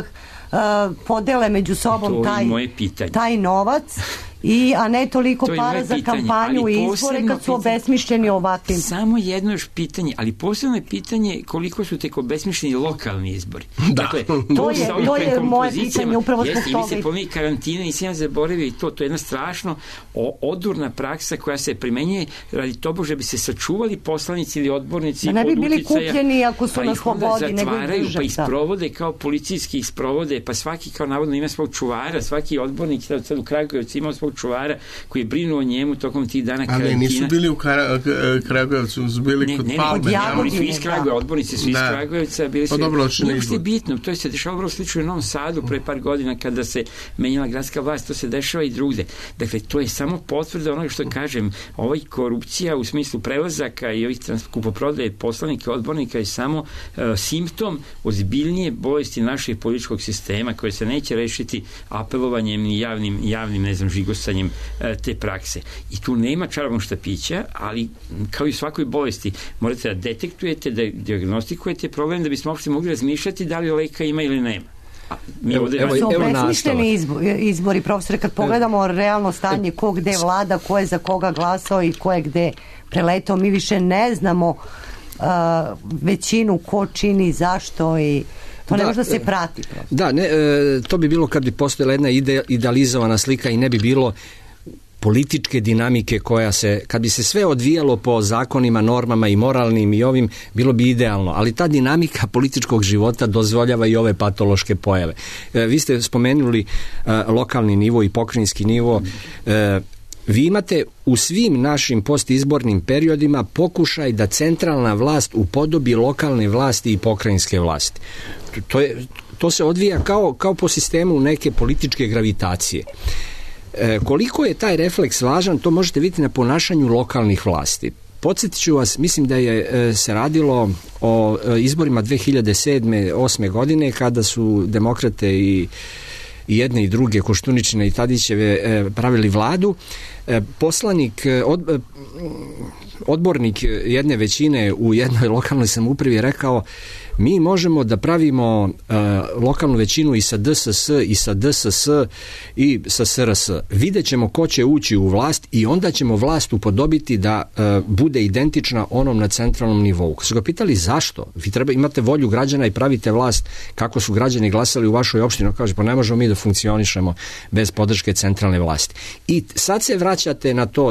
podele među sobom taj, taj novac i, a ne toliko para za pitanje, kampanju i izbore kad su obesmišljeni ovakvim. Samo jedno još pitanje, ali posebno je pitanje koliko su tek obesmišljeni lokalni izbori. Da. Dakle, to je, to je moje pitanje upravo zbog toga. I mi se pomeni karantine i sve zaboravio i to, to je jedna strašno odurna praksa koja se primenjuje radi tobože bi se sačuvali poslanici ili odbornici da ne bi od bili uticaja, kupljeni ako su pa na slobodi, nego ih drža. Pa isprovode kao policijski isprovode, pa svaki kao navodno ima svog čuvara, svaki odbornik sad u Kragujevcu imao svog čuvara koji brinu o njemu tokom tih dana karantina. Ali nisu bili u Kragujevcu, su bili ne, kod ne, Palme. Ne, oni su iz Kragujevca, odbornici su iz Kragujevca, bili su... Pa dobro, nije uopšte bitno, to se dešava vrlo slično u Novom Sadu pre par godina kada se menjala gradska vlast, to se dešava i drugde. Dakle, to je samo potvrda onoga što kažem, ovaj korupcija u smislu prelazaka i ovih kupoprodaje poslanika, odbornika je samo uh, simptom ozbiljnije bolesti našeg političkog sistema koje se neće rešiti apelovanjem i javnim, javnim ne znam, žigosanjem uh, te prakse. I tu nema čarobnog štapića, ali kao i u svakoj bolesti morate da detektujete, da dijagnostikujete problem da bismo uopšte mogli razmišljati da li leka ima ili nema. Mi evo, ovdje evo, su obesmišljeni izbori, izbori, profesore, kad pogledamo realno stanje ko gde vlada, ko je za koga glasao i ko je gde preletao, mi više ne znamo uh, većinu ko čini, zašto i to ne može da se prati. Prosto. Da, ne, e, to bi bilo kad bi postojala jedna ide, idealizovana slika i ne bi bilo političke dinamike koja se, kad bi se sve odvijalo po zakonima, normama i moralnim i ovim, bilo bi idealno, ali ta dinamika političkog života dozvoljava i ove patološke pojave. E, vi ste spomenuli e, lokalni nivo i pokrajinski nivo. E, vi imate u svim našim postizbornim periodima pokušaj da centralna vlast upodobi lokalne vlasti i pokrajinske vlasti. To, je, to se odvija kao, kao po sistemu neke političke gravitacije. E, koliko je taj refleks važan, to možete vidjeti na ponašanju lokalnih vlasti. Podsjetit ću vas, mislim da je e, se radilo o e, izborima dve hiljade sedme osme godine kada su demokrate i, i jedne i druge, Koštuničine i Tadićeve, e, pravili vladu. E, poslanik, od, e, odbornik jedne većine u jednoj lokalnoj samoupravi je rekao: mi možemo da pravimo uh, lokalnu većinu i sa D S S i sa D S S i sa S R S. Vidjet ćemo ko će ući u vlast i onda ćemo vlast upodobiti da uh, bude identična onom na centralnom nivou. Kad su ga pitali zašto? Vi treba, imate volju građana i pravite vlast kako su građani glasali u vašoj opštini. Kaže, pa ne možemo mi da funkcionišemo bez podrške centralne vlasti. I sad se vraćate na to uh,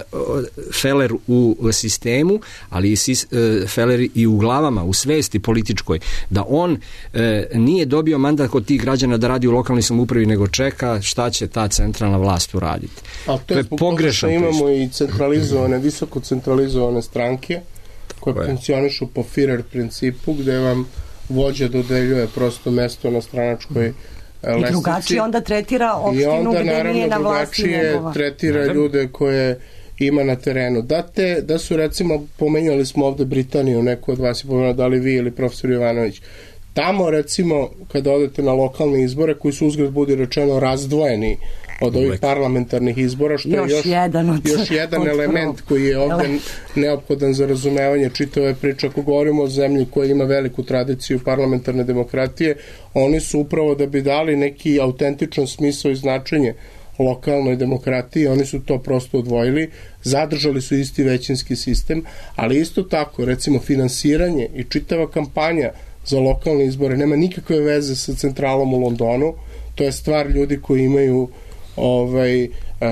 feler u sistemu, ali i uh, feler i u glavama, u svesti političkoj, da on e, nije dobio mandat kod tih građana da radi u lokalnoj samoupravi, nego čeka šta će ta centralna vlast uraditi. A to je pogrešno. Imamo i centralizovane, visoko centralizovane stranke koje Tako funkcionišu je. po Führer principu, gde vam vođa dodeljuje prosto mesto na stranačkoj lestvici. I drugačije onda tretira opštinu gde nije na vlasti njegova. I onda naravno drugačije tretira ljude koje ima na terenu. Da, te, da su recimo, pomenjali smo ovde Britaniju, neko od vas je pomenuo, da li vi ili profesor Jovanović. Tamo recimo, kada odete na lokalne izbore, koji su uzgled budi rečeno razdvojeni od ovih Uvek. parlamentarnih izbora, što još je još jedan, od, još jedan element koji je ovde neophodan za razumevanje čitave priče. Ako govorimo o zemlji koja ima veliku tradiciju parlamentarne demokratije, oni su upravo da bi dali neki autentičan smisao i značenje lokalnoj demokratiji, oni su to prosto odvojili, zadržali su isti većinski sistem, ali isto tako, recimo, finansiranje i čitava kampanja za lokalne izbore nema nikakve veze sa centralom u Londonu, to je stvar ljudi koji imaju ovaj,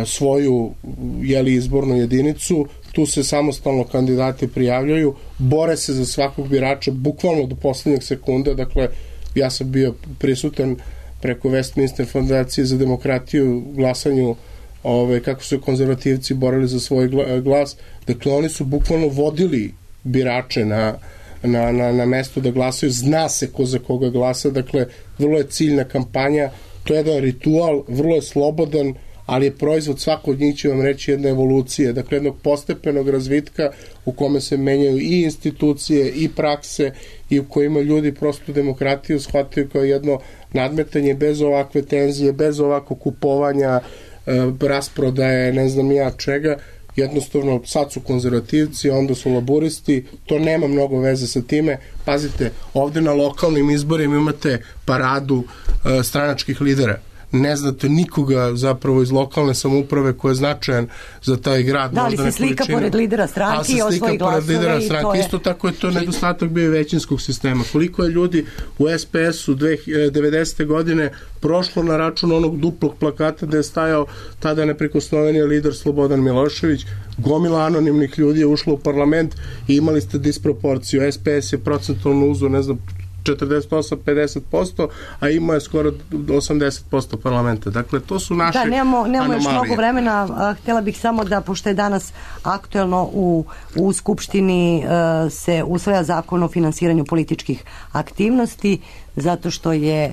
svoju jeli, izbornu jedinicu, tu se samostalno kandidati prijavljaju, bore se za svakog birača bukvalno do poslednjeg sekunda, dakle, ja sam bio prisutan preko Westminster fondacije za demokratiju glasanju, ove, kako su konzervativci borili za svoj glas. Dakle, oni su bukvalno vodili birače na, na, na, na mesto da glasaju, zna se ko za koga glasa, dakle, vrlo je ciljna kampanja, to je jedan ritual, vrlo je slobodan, ali je proizvod, svako od njih će vam reći, jedna evolucija, dakle, jednog postepenog razvitka u kome se menjaju i institucije i prakse i u kojima ljudi prosto demokratiju shvataju kao jedno nadmetanje bez ovakve tenzije, bez ovako kupovanja, e, rasprodaje, ne znam ja čega, jednostavno sad su konzervativci, onda su laburisti, to nema mnogo veze sa time. Pazite, ovde na lokalnim izborima imate paradu uh, stranačkih lidera. Ne znate nikoga zapravo iz lokalne samouprave ko je značajan za taj grad. Da li se slika količine, pored lidera stranke i osvoji glasove i to je... Isto tako je to nedostatak bio većinskog sistema. Koliko je ljudi u S P S-u devedesete godine prošlo na račun onog duplog plakata da je stajao tada neprikosnoveni lider Slobodan Milošević, gomila anonimnih ljudi je ušlo u parlament i imali ste disproporciju. S P S je procentualno uzeo, ne znam, četrdeset osam do pedeset posto, a ima je skoro osamdeset posto parlamenta. Dakle, to su naše anomalije. Da, nemamo, nemamo još mnogo vremena. A, htjela bih samo da, pošto je danas aktuelno u, u Skupštini a, se usvaja zakon o finansiranju političkih aktivnosti, zato što je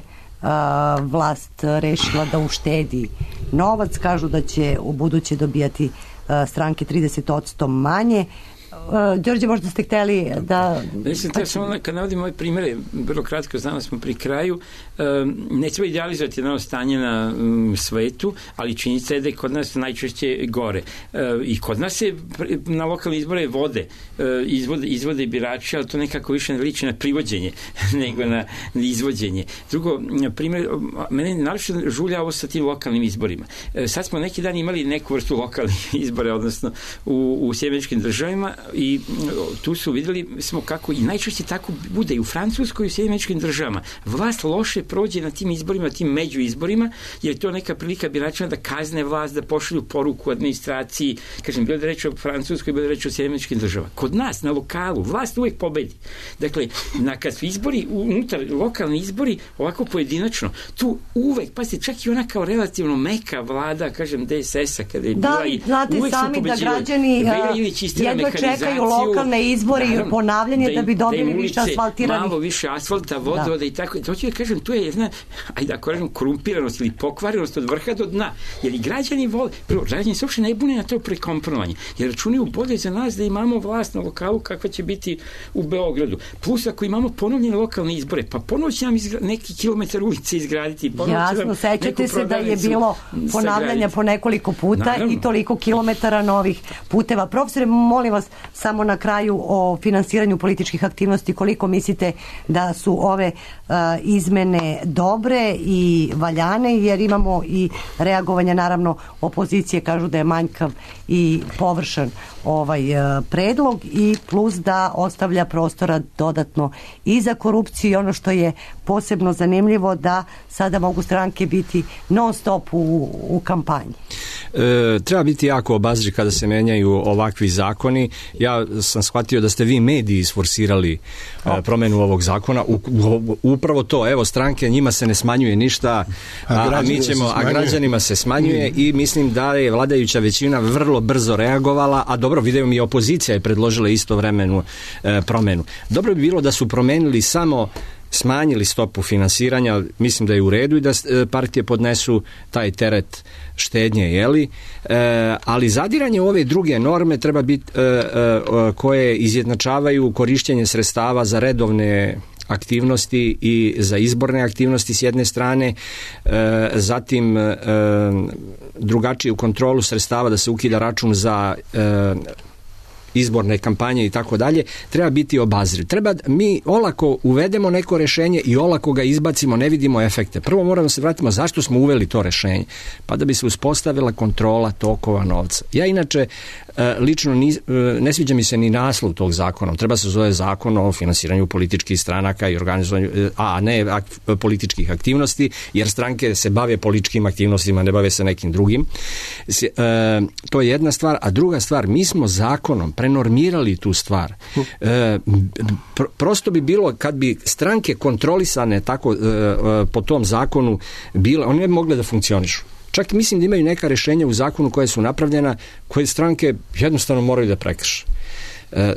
a, vlast rešila da uštedi novac. Kažu da će u buduće dobijati a, stranke trideset posto manje. Uh, Đorđe, možda ste hteli da... Mislim, pa... samo kad navodim ove primere, vrlo kratko, znamo smo pri kraju, um, ne treba idealizovati jedno stanje na um, svetu, ali činjenica je da je kod nas najčešće gore. Uh, I kod nas se na lokalne izbore vode, uh, izvode, izvode birači, ali to nekako više ne liči na privođenje nego na izvođenje. Drugo, primjer, mene naravno žulja ovo sa tim lokalnim izborima. Uh, sad smo neki dan imali neku vrstu lokalnih izbora, odnosno u, u Sjedinjenim Američkim Državama, i tu su videli smo kako i najčešće tako bude i u Francuskoj i u Sjedinjenim Američkim Državama. Vlast loše prođe na tim izborima, tim među izborima, jer je to neka prilika biračima da kazne vlast, da pošalju poruku administraciji. Kažem, bilo da reći o Francuskoj, bilo da reći o Sjedinjenim Američkim Državama. Kod nas, na lokalu, vlast uvek pobedi. Dakle, na, kad su izbori, unutar lokalni izbori, ovako pojedinačno, tu uvek, pa se čak i ona kao relativno meka vlada, kažem, D S S-a, kada je da, bila i znate uvek sami da građani jedva čekaju lokalne izbore i ponavljanje da, da bi dobili da više asfaltirani. Malo više asfalta, vodovoda da. I tako. To ću da kažem, tu je jedna, ajde da kažem, korumpiranost ili pokvarenost od vrha do dna. Jer i građani vole, prvo, građani se uopšte ne bune na to prekomponovanje. Jer računaju bolje za nas da imamo vlast na lokalu kakva će biti u Beogradu. Plus, ako imamo ponovljene lokalne izbore, pa ponovo će nam izgra, neki kilometar ulice izgraditi. Jasno, sećate se da je bilo ponavljanja po nekoliko puta. Naravno. I toliko kilometara novih puteva. Profesore, molim vas, samo na kraju o finansiranju političkih aktivnosti, koliko mislite da su ove uh, izmene dobre i valjane, jer imamo i reagovanja, naravno, opozicije kažu da je manjkav i površan ovaj uh, predlog i plus da ostavlja prostora dodatno i za korupciju i ono što je posebno zanimljivo da sada mogu stranke biti non stop u, u kampanji. E, treba biti jako obazriv kada se menjaju ovakvi zakoni. Ja sam shvatio da ste vi mediji isforsirali e, promenu ovog zakona. U, u, upravo to, evo, stranke, njima se ne smanjuje ništa, a, a, mi ćemo, a građanima se smanjuje mm. i mislim da je vladajuća većina vrlo brzo reagovala, a dobro, vidio mi, opozicija je predložila istovremenu e, promenu. Dobro bi bilo da su promenili samo smanjili stopu finansiranja, mislim da je u redu i da partije podnesu taj teret štednje, jeli? E, ali zadiranje u ove druge norme treba biti e, e, koje izjednačavaju korišćenje sredstava za redovne aktivnosti i za izborne aktivnosti s jedne strane, e, zatim e, drugačiju kontrolu sredstava, da se ukida račun za e, izborne kampanje i tako dalje, treba biti obazriv. Treba mi olako uvedemo neko rešenje i olako ga izbacimo, ne vidimo efekte. Prvo moramo se vratiti zašto smo uveli to rešenje. Pa da bi se uspostavila kontrola tokova novca. Ja inače lično ni, ne sviđa mi se ni naslov tog zakona. Treba se zove zakon o finansiranju političkih stranaka i organizovanju, a ne ak, političkih aktivnosti, jer stranke se bave političkim aktivnostima, ne bave se nekim drugim. E, to je jedna stvar, a druga stvar, mi smo zakonom prenormirali tu stvar. E, pr- prosto bi bilo, kad bi stranke kontrolisane tako e, po tom zakonu bile, one ne bi mogle da funkcionišu. Čak mislim da imaju neka rešenja u zakonu koje su napravljena, koje stranke jednostavno moraju da prekrše. E,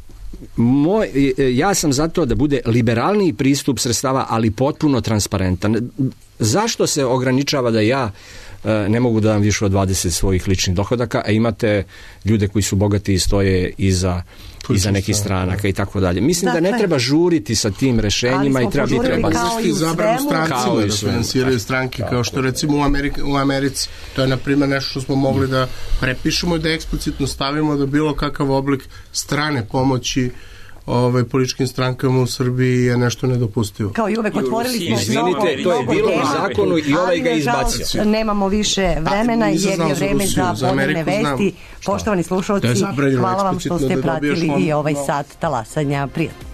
moj, ja sam za to da bude liberalniji pristup sredstava, ali potpuno transparentan. Zašto se ograničava da ja ne mogu da dam više od dvadeset svojih ličnih dohodaka, a imate ljude koji su bogati i stoje iza iza nekih stranaka i tako dalje. Mislim dakle, da ne treba žuriti sa tim rešenjima i treba biti treba i zabranu strancima da finansiraju stranke, kao što recimo u, Amerika, u Americi. To je na primjer nešto što smo mogli da prepišemo i da eksplicitno stavimo da bilo kakav oblik strane pomoći ovaj političkim strankama u Srbiji je nešto nedopustivo. Kao i uvek otvorili smo Izvinite, to je bilo u zakonu i ovaj ga izbacio. Nemamo više vremena jer je vreme za podnevne vesti. Poštovani slušalci, hvala vam što ste pratili i ovaj sat talasanja. Prijatno.